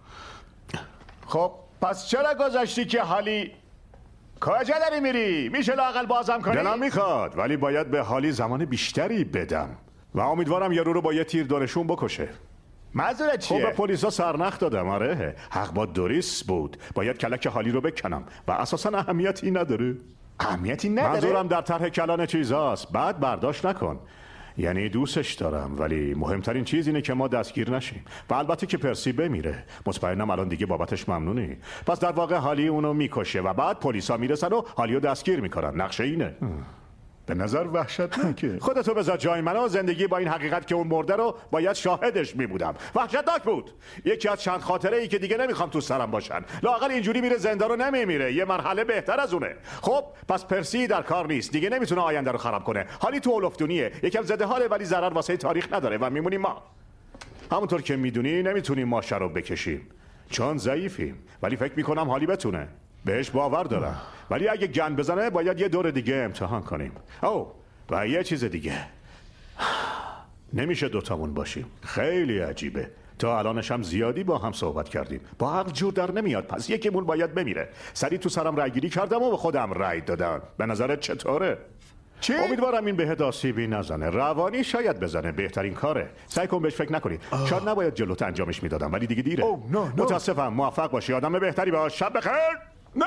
خب پس چرا گذاشتی که حالی کجا داری میری؟ میشه لااقل بازم کنی؟ دلم میخواد، ولی باید به حالی زمان بیشتری بدم و امیدوارم یارو رو با یه تیر دارشون بکشه. معذرت چیه؟ خب به پلیسا سرنخ دادم. آره حق با دوریس بود. باید کلک حالی رو بکنم و اساسا اهمیتی نداره. اهمیتی نداره؟ منظورم در طرح کلان چیزاست. بعد برداشت نکن. یعنی دوستش دارم، ولی مهمترین چیز اینه که ما دستگیر نشیم و البته که پرسی بمیره. مطمئنم الان دیگه بابتش ممنونی. پس در واقع حالی اونو میکشه و بعد پلیسا میرسن و حالیو دستگیر میکنن. نقشه اینه. به نظر وحشتناکه. خودتو بذار جای من و زندگی با این حقیقت که اون مرده رو باید شاهدش میبودم. وحشتناک بود. یکی از چند خاطره ای که دیگه نمیخوام تو سرم باشن. لااقل اینجوری میره زندان رو نمیمیره. یه مرحله بهتر از اونه. خب پس پرسی در کار نیست. دیگه نمیتونه آینده رو خراب کنه. حالی تو اولفتونیه. یکم زده حاله ولی ضرر واسه تاریخ نداره و میمونیم ما. همونطور که میدونی نمیتونیم ماشه رو بکشیم. چون ضعیفیم. ولی فکر میکنم حالی بتونه. بهش باور دارم. ولی اگه گند بزنه باید یه دور دیگه امتحان کنیم. و یه چیز دیگه، نمیشه دوتامون باشیم. خیلی عجیبه. تا الانش هم زیادی با هم صحبت کردیم. با عقل جور در نمیاد. پس یکیمون باید بمیره. سریع تو سرم رای گیری کردم و به خودم رای دادم. به نظرت چطوره؟ چی؟ امیدوارم این بهت آسیبی نزنه. روانی شاید بزنه. بهترین کاره. سعی کن بهش فکر نکنی. شاید نباید جلوت انجامش میدادم ولی دیگه دیره. متاسفم. موفق باشی. آدم بهتری باش. شب بخیر. نه.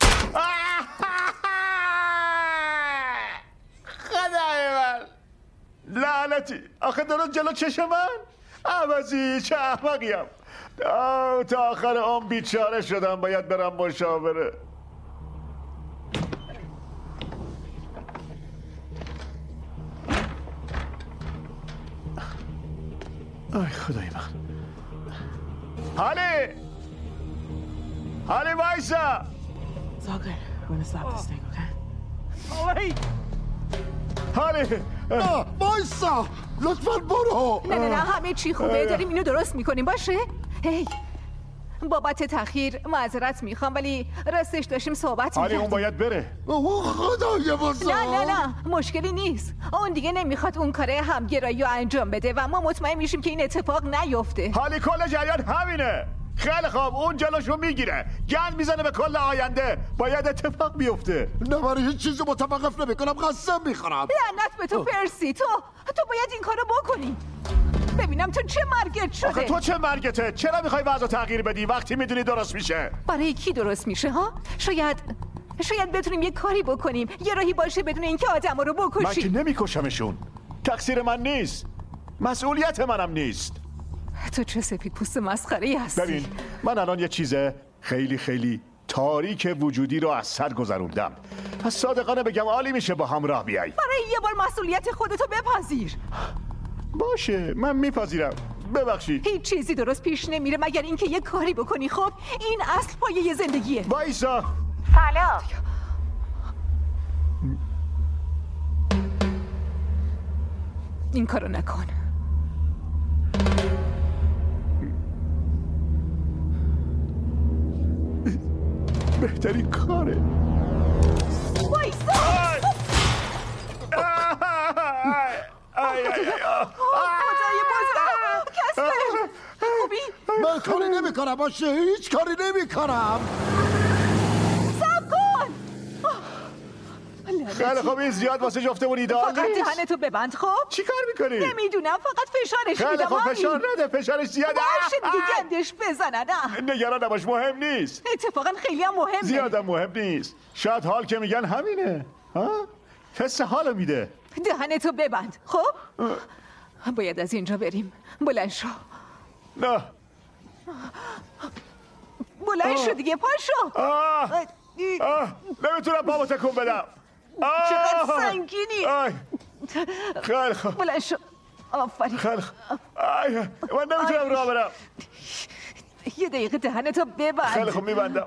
خدای من. لعنتی. آخه درست جلو چشم من؟ عوضی چه احمقیم. تا آخر عمر بیچاره شدم. باید برم مشاوره. آی خدای من. حالی وایسا. It's all good. We're gonna stop this thing, okay? حالی وایسا لطفاً برو. نه همه چی خوبه. داریم اینو درست میکنیم باشه؟ هی بابت تأخیر معذرت میخوام ولی راستش داشتیم صحبت میکردیم. حالی اون باید بره. خدای بزرگ. نه مشکلی نیست. اون دیگه نمیخواد اون کاره همگرایی رو انجام بده و ما مطمئن میشیم که این اتفاق نیفته. حالی کل جریان همینه. خیلی خوب اون جلوشو میگیره. گند میزنه به کل آینده. باید اتفاق بیفته. نه برای هیچ چیزی متوقف نمیکنم. قسم میخورم. لعنت به تو پرسی. تو باید این کارو بکنی. ببینم تو چه مرگت شده. آخه تو چه مرگته؟ چرا میخوای وضع تغییر بدی وقتی میدونی درست میشه؟ برای کی درست میشه ها؟ شاید بتونیم یه کاری بکنیم. یه راهی باشه بدون اینکه آدما رو بکشی. من که نمیکشمشون. تقصیر من نیست. مسئولیت منم نیست. تو چه سفید پوست مسخره‌ای هستی. ببین من الان یه چیز خیلی خیلی تاریک وجودی رو از سر گذروندم. پس صادقانه بگم عالی میشه با هم راه بیای. برای یه بار مسئولیت خودتو بپذیر. باشه من میپذیرم. ببخشید. هیچ چیزی درست پیش نمیره مگر اینکه یه کاری بکنی. خب این اصل پایه زندگیه. وایسا. سلام. این کارو نکن. بهترین کاره. وایسا. خدای بزرگ. کسبه خوبی؟ من کاری نمی کنم باشه. هیچ کاری نمی کنم. صبر کن. خیلی خوب این زیاد واسه جفتمون ایدئال نیست. فقط دهنتو ببند. خب چی کار میکنی؟ نمیدونم فقط فشارش میدم. خیلی خوب فشار نده. فشارش زیاده. باشه دیگه گندش بزنه. نه نگران نباش مهم نیست. اتفاقا خیلی هم مهمه. زیادم مهم نیست. شاید حال که میگن همینه. حس حالو میده. دهنتو ببند. خب باید از اینجا بریم. بلند شو. نه بلند شو دیگه. پاشو. نمیتونم بابا تکون بدم. چقدر سنگینی. خیلی خوب. بلند شو. آفرین. خیلی خوب. من نمیتونم راه برم. یه دقیقه دهنتو ببند. خیلی خوب میبندم.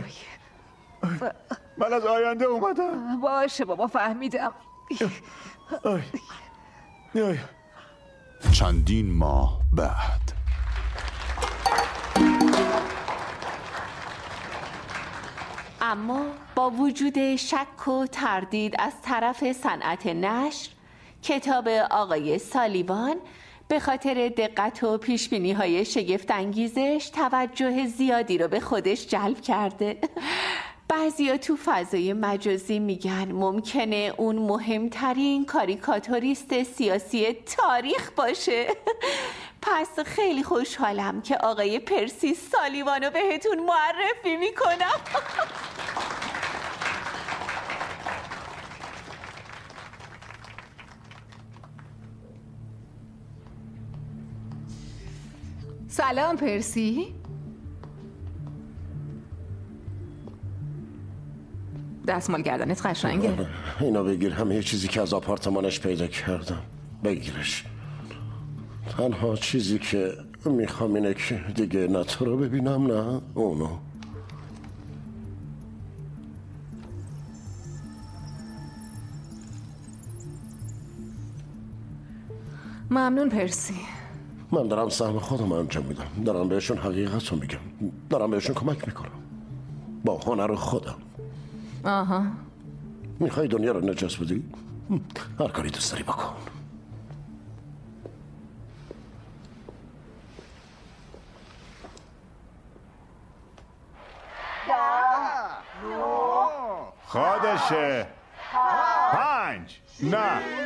من از آینده اومدم. باشه بابا فهمیدم. چندین ماه بعد. اما با وجود شک و تردید از طرف صنعت نشر، کتاب آقای سالیوان به خاطر دقت و پیشبینی‌های شگفت‌انگیزش توجه زیادی رو به خودش جلب کرده. بعضیا تو فضای مجازی میگن ممکنه اون مهمترین کاریکاتوریست سیاسی تاریخ باشه. پس خیلی خوشحالم که آقای پرسی سالیوانو بهتون معرفی میکنم. سلام پرسی. دستمال گردنت قشنگه. اینا بگیر، همه چیزی که از آپارتمانش پیدا کردم بگیرش. تنها چیزی که میخوام اینه که دیگه نه تو رو ببینم نه اونو. ممنون پرسی. من دارم سهم خودم انجام میدم، دارم بهشون حقیقت رو میگم، دارم بهشون کمک میکنم با هنر خودم. آها. میخوای دنیا رو نجات بدی؟ هر کاری دوست داری بکن. خودشه. 5 نه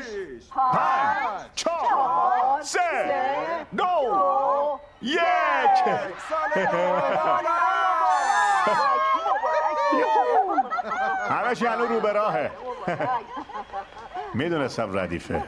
5 4 3 2 1 همش یعنی رو به راهه. میدونستم ردیفه.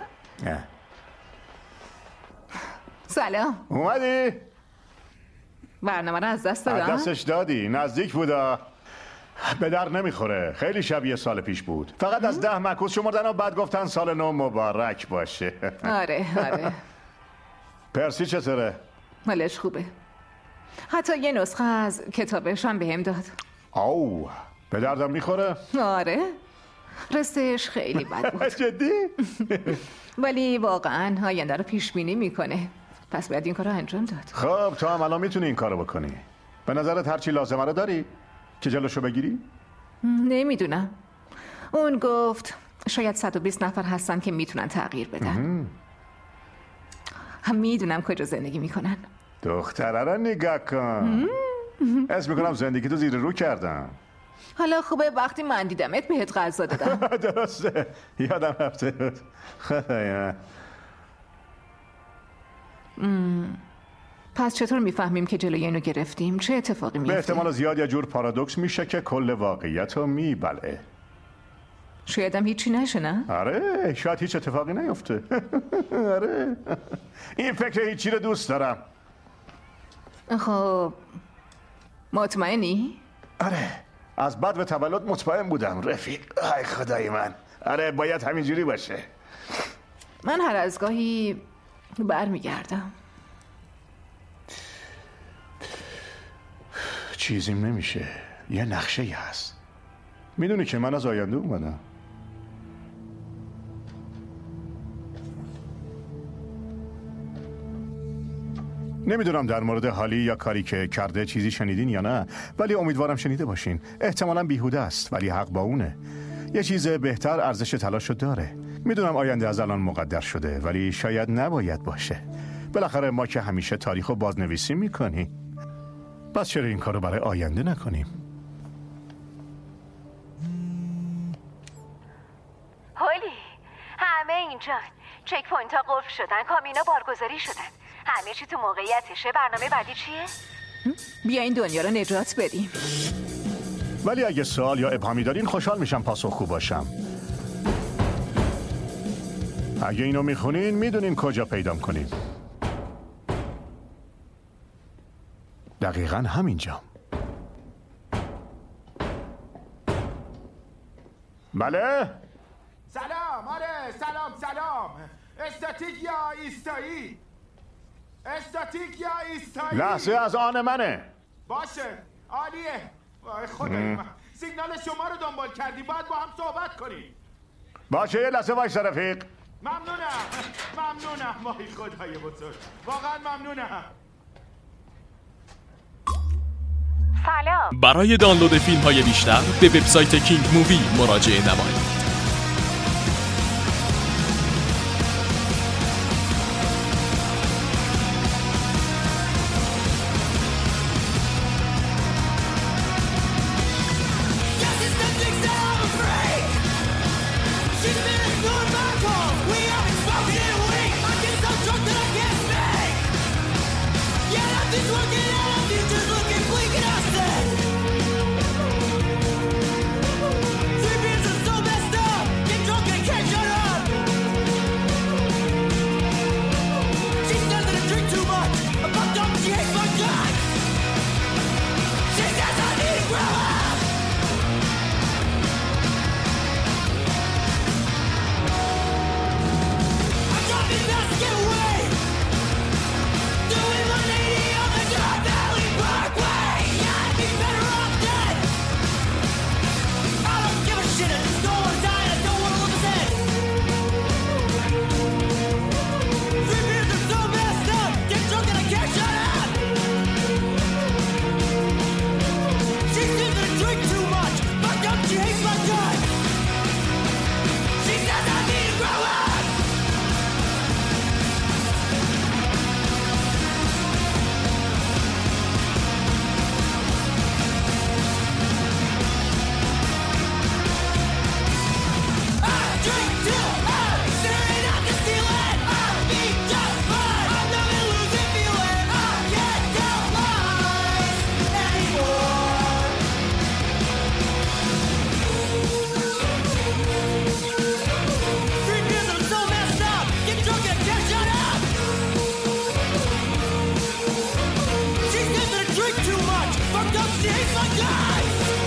سلام. اومدی؟ برنامه رو از دست دادم؟ دستش دادی. نزدیک بودا. به در نمیخوره. خیلی شبیه سال پیش بود. فقط از 10 معکوس شمردن و بعد گفتن سال نو مبارک باشه. آره. پرسی چطوره؟ حالش خوبه. حتی یه نسخه از کتابش هم بهم داد. آو به دردم میخوره؟ آره. رستش خیلی بد بود. جدی؟ ولی واقعا آینده رو پیش بینی میکنه. پس باید این کار رو انجام داد. خب تو هم الان میتونی این کارو بکنی. به نظرت هرچی لازمه رو داری که جلوشو بگیری؟ نمیدونم. اون گفت شاید 120 نفر هستن که میتونن تغییر بدن. هم میدونم کجا زندگی میکنن. دختره رو نگاه کن. اسم میکنم زندگی تو زیر رو کردم. حالا خوبه وقتی من دیدمت بهت غذا دادم. درسته یادم رفته بود. خدای من. پس چطور میفهمیم که جلوی اینو گرفتیم؟ چه اتفاقی میفته؟ به احتمال زیاد یه جور پارادوکس میشه که کل واقعیت رو میبلعه. شاید هم هیچی نشه نه؟ آره شاید هیچ اتفاقی نیفته. آره این فکر هیچی رو دوست دارم. خب مطمئنی؟ آره از بعد به تولد مطمئن بودم رفیق. ای خدای من. آره باید همینجوری باشه. من هر از گاهی برمیگردم. چیزیم نمیشه. یه نقشه هست. میدونی که من از آینده اومدم. نمیدونم در مورد حالی یا کاری که کرده چیزی شنیدین یا نه، ولی امیدوارم شنیده باشین. احتمالاً بیهوده است ولی حق با اونه. یه چیز بهتر ارزش تلاشو داره. میدونم آینده از الان مقدر شده ولی شاید نباید باشه. بالاخره ما که همیشه تاریخو بازنویسی میکنیم. پس چرا این کارو برای آینده نکنیم؟ هولی همه اینجان. چک پوینت ها قفل شدن، کامینا بارگذاری شدن، همه چی تو موقعیتشه. برنامه بعدی چیه؟ بیا این دنیا رو نجات بدیم. ولی اگه سوال یا ابهامی دارین خوشحال میشم پاسخگو باشم. اگه اینو میخونین میدونین کجا پیدام کنیم. دقیقاً همینجا. بله؟ سلام. آره سلام. استاتیک یا ایستایی؟ استاتیک یا ایستایی؟ لحظه از آن منه. باشه عالیه. وای خدای من. سیگنال شما رو دنبال کردی، باید با هم صحبت کنیم. باشه یه لحظه وایسا رفیق. ممنونم. وای خدای بزرگ، واقعا ممنونم. سلام. برای دانلود فیلم های بیشتر به وبسایت کینگ مووی مراجعه نمایید. need my life.